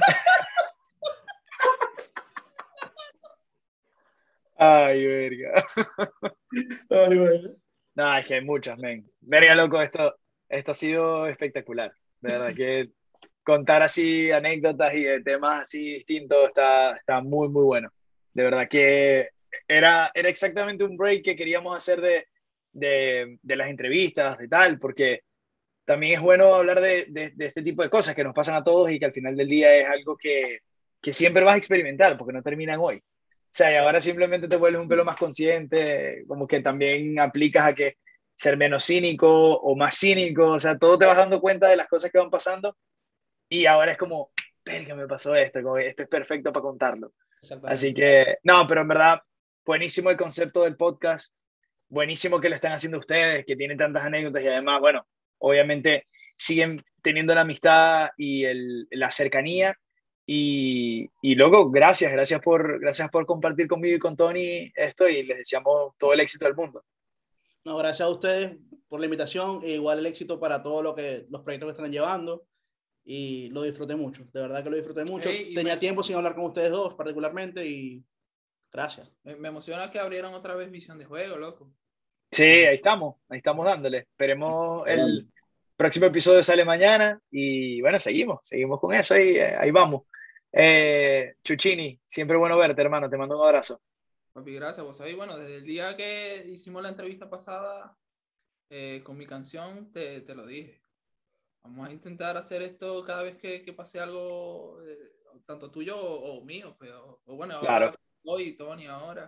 Ay, verga. Ay, bueno. No, es que hay muchas, men. Verga, loco, esto, esto ha sido espectacular. De verdad que contar así anécdotas y de temas así distintos está, está muy, muy bueno. De verdad que era, era exactamente un break que queríamos hacer de, de, de las entrevistas, de tal, porque también es bueno hablar de, de, de este tipo de cosas que nos pasan a todos y que al final del día es algo que, que siempre vas a experimentar, porque no terminan hoy. O sea, y ahora simplemente te vuelves un pelo más consciente, como que también aplicas a que ser menos cínico o más cínico, o sea, todo te vas dando cuenta de las cosas que van pasando y ahora es como, verga, me pasó esto, como, esto es perfecto para contarlo. Así que, no, pero en verdad, buenísimo el concepto del podcast, buenísimo que lo están haciendo ustedes, que tienen tantas anécdotas y además, bueno, obviamente siguen teniendo la amistad y el, la cercanía. Y, y luego, gracias, gracias por, gracias por compartir conmigo y con Tony esto y les deseamos todo el éxito del mundo. No, gracias a ustedes por la invitación e igual el éxito para todo lo que los proyectos que están llevando y lo disfruté mucho, de verdad que lo disfruté mucho. Hey, Tenía me... tiempo sin hablar con ustedes dos particularmente y gracias. Me, me emociona que abrieran otra vez Visión de Juego, loco. Sí, ahí estamos, ahí estamos dándole. Esperemos el próximo episodio sale mañana y bueno, seguimos, seguimos con eso y ahí vamos. Eh, Chuchini, siempre bueno verte, hermano. Te mando un abrazo. Papi, gracias. Vos sabés, bueno, desde el día que hicimos la entrevista pasada eh, con mi canción, te, te lo dije. Vamos a intentar hacer esto cada vez que, que pase algo, eh, tanto tuyo o, o mío. Pero, o bueno, Claro. ahora hoy, Tony, ahora.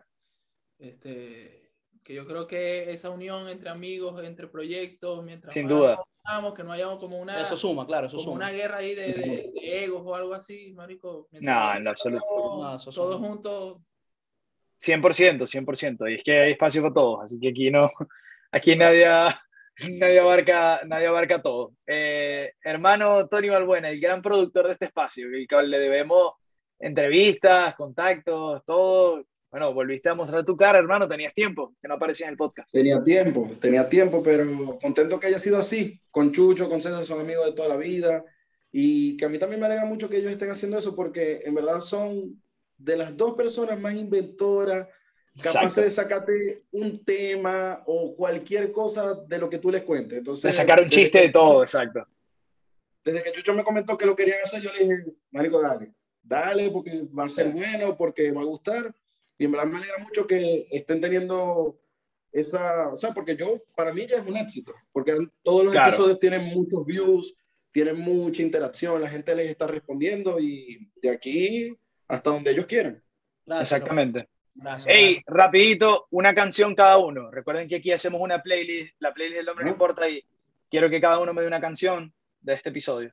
Este, que yo creo que esa unión entre amigos, entre proyectos, mientras Sin más duda. Nos, que no haya como una... Eso suma, claro, eso como suma. una guerra ahí de, de, de egos o algo así, marico. No, en lo absoluto. Todos, No, eso todos suma. juntos. cien por ciento, cien por ciento. Y es que hay espacio para todos, así que aquí no, aquí nadie, nadie, abarca, nadie abarca todo. Eh, hermano Tony Balbuena, el gran productor de este espacio, el que le debemos entrevistas, contactos, todo. Bueno, volviste a mostrar tu cara, hermano, tenías tiempo, que no aparecía en el podcast. Tenía tiempo, tenía tiempo, pero contento que haya sido así. Con Chucho, con César son amigos de toda la vida y que a mí también me alegra mucho que ellos estén haciendo eso porque en verdad son de las dos personas más inventoras, capaces de sacarte un tema o cualquier cosa de lo que tú les cuentes. Entonces, de sacar un chiste de todo, exacto. Desde que Chucho me comentó que lo querían hacer, yo le dije, marico, dale, dale, porque va a ser bueno, porque va a gustar. Y en verdad me alegra mucho que estén teniendo esa, o sea, porque yo, para mí ya es un éxito, porque todos los claro. episodios tienen muchos views, tienen mucha interacción, la gente les está respondiendo y de aquí hasta donde ellos quieran. Gracias, Exactamente. Gracias, Ey, gracias. rapidito, una canción cada uno. Recuerden que aquí hacemos una playlist, la playlist del nombre no importa, y quiero que cada uno me dé una canción de este episodio.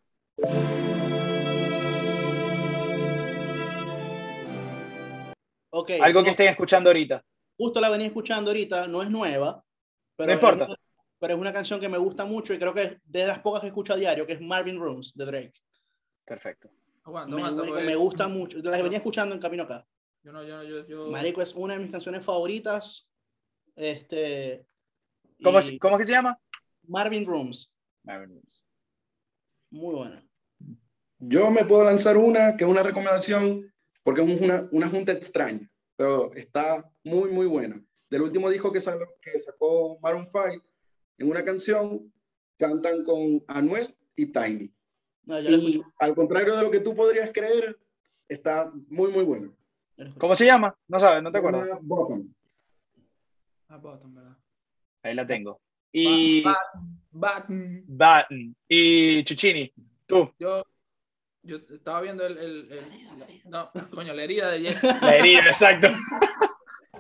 Okay, Algo no, que estén escuchando ahorita. Justo la venía escuchando ahorita, no es nueva, pero, no importa. Es una, pero es una canción que me gusta mucho y creo que es de las pocas que escucho a diario, que es Marvin Rooms de Drake. Perfecto. Aguanta, me, aguanta, me, pues, me gusta mucho, la venía escuchando en camino acá. Yo no, yo, yo, yo... Marico, es una de mis canciones favoritas. Este, ¿Cómo, y... ¿Cómo es que se llama? Marvin Rooms. Marvin Rooms. Muy buena. Yo me puedo lanzar una, que es una recomendación, porque es una, una junta extraña, pero está muy, muy buena. Del último disco que sacó, que sacó Maroon cinco, en una canción cantan con Anuel y Tiny. No, yo y al contrario de lo que tú podrías creer, está muy, muy bueno. ¿Cómo se llama? No sabes, no te acuerdas. Bottom. Ah, Bottom, ¿verdad? Ahí la tengo. Y... Button. Button. Button. Y Chuchini, tú. Yo, yo estaba viendo el, el, el... No, coño, la herida de Jesse. La herida, exacto.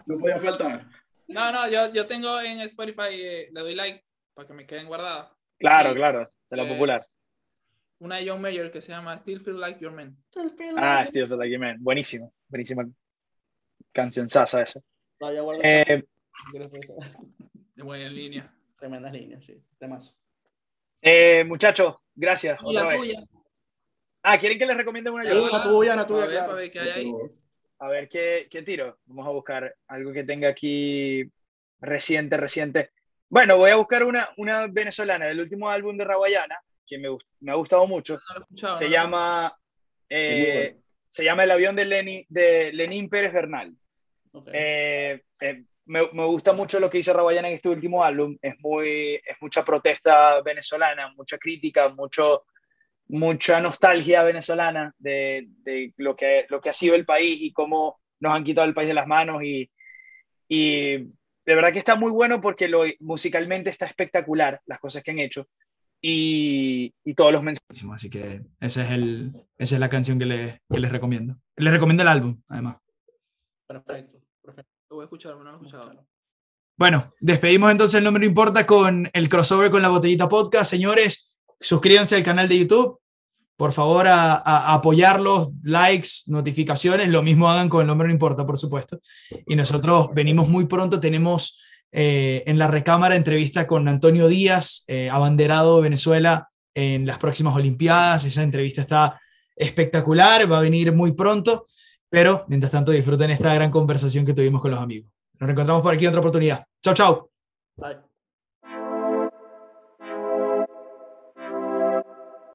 No podía faltar. No, no, yo, yo tengo en Spotify, eh, le doy like para que me queden guardadas. Claro, Y, claro, de la eh, popular. Una de John Mayer que se llama Still Feel Like Your Man. Ah, Steve Feel Like Your Man. Buenísimo, buenísima canción sasa esa. No, ya guardo Eh, el De buena línea. Tremendas líneas, sí. Temas. eh, muchachos, gracias. Tuya, Otra vez. tuya. Ah, ¿quieren que les recomiende una Sí, yo? una tuya, una tuya, Para ver, claro. para ver qué hay ahí. A ver ¿qué, qué tiro. Vamos a buscar algo que tenga aquí reciente, reciente. Bueno, voy a buscar una, una venezolana del último álbum de Rawayana, que me, gust- me ha gustado mucho. No lo he escuchado. Se no lo he llama, eh, Muy bueno. se llama El avión de, Leni- de Lenín Pérez Bernal. Ok. Eh, eh, me, me gusta mucho lo que hizo Rawayana en este último álbum. Es, muy, es mucha protesta venezolana, mucha crítica, mucho, mucha nostalgia venezolana de, de lo, que, lo que ha sido el país y cómo nos han quitado el país de las manos. Y, y de verdad que está muy bueno porque lo, musicalmente está espectacular las cosas que han hecho y, y todos los mensajes. Así que ese es el, esa es la canción que, le, que les recomiendo. Les recomiendo el álbum, además. Perfecto. Perfecto. Lo voy a escuchar, no lo he escuchado. Bueno, despedimos entonces el No Me Lo Importa con el crossover con La Botellita Podcast. Señores, suscríbanse al canal de YouTube. Por favor, a, a- a apoyarlos, likes, notificaciones. Lo mismo hagan con el No Me Lo Importa, por supuesto. Y nosotros venimos muy pronto. Tenemos eh, en la recámara entrevista con Antonio Díaz, eh, abanderado de Venezuela en las próximas Olimpiadas. Esa entrevista está espectacular, va a venir muy pronto. Pero, mientras tanto, disfruten esta gran conversación que tuvimos con los amigos. Nos reencontramos por aquí en otra oportunidad. Chao, chao. Bye.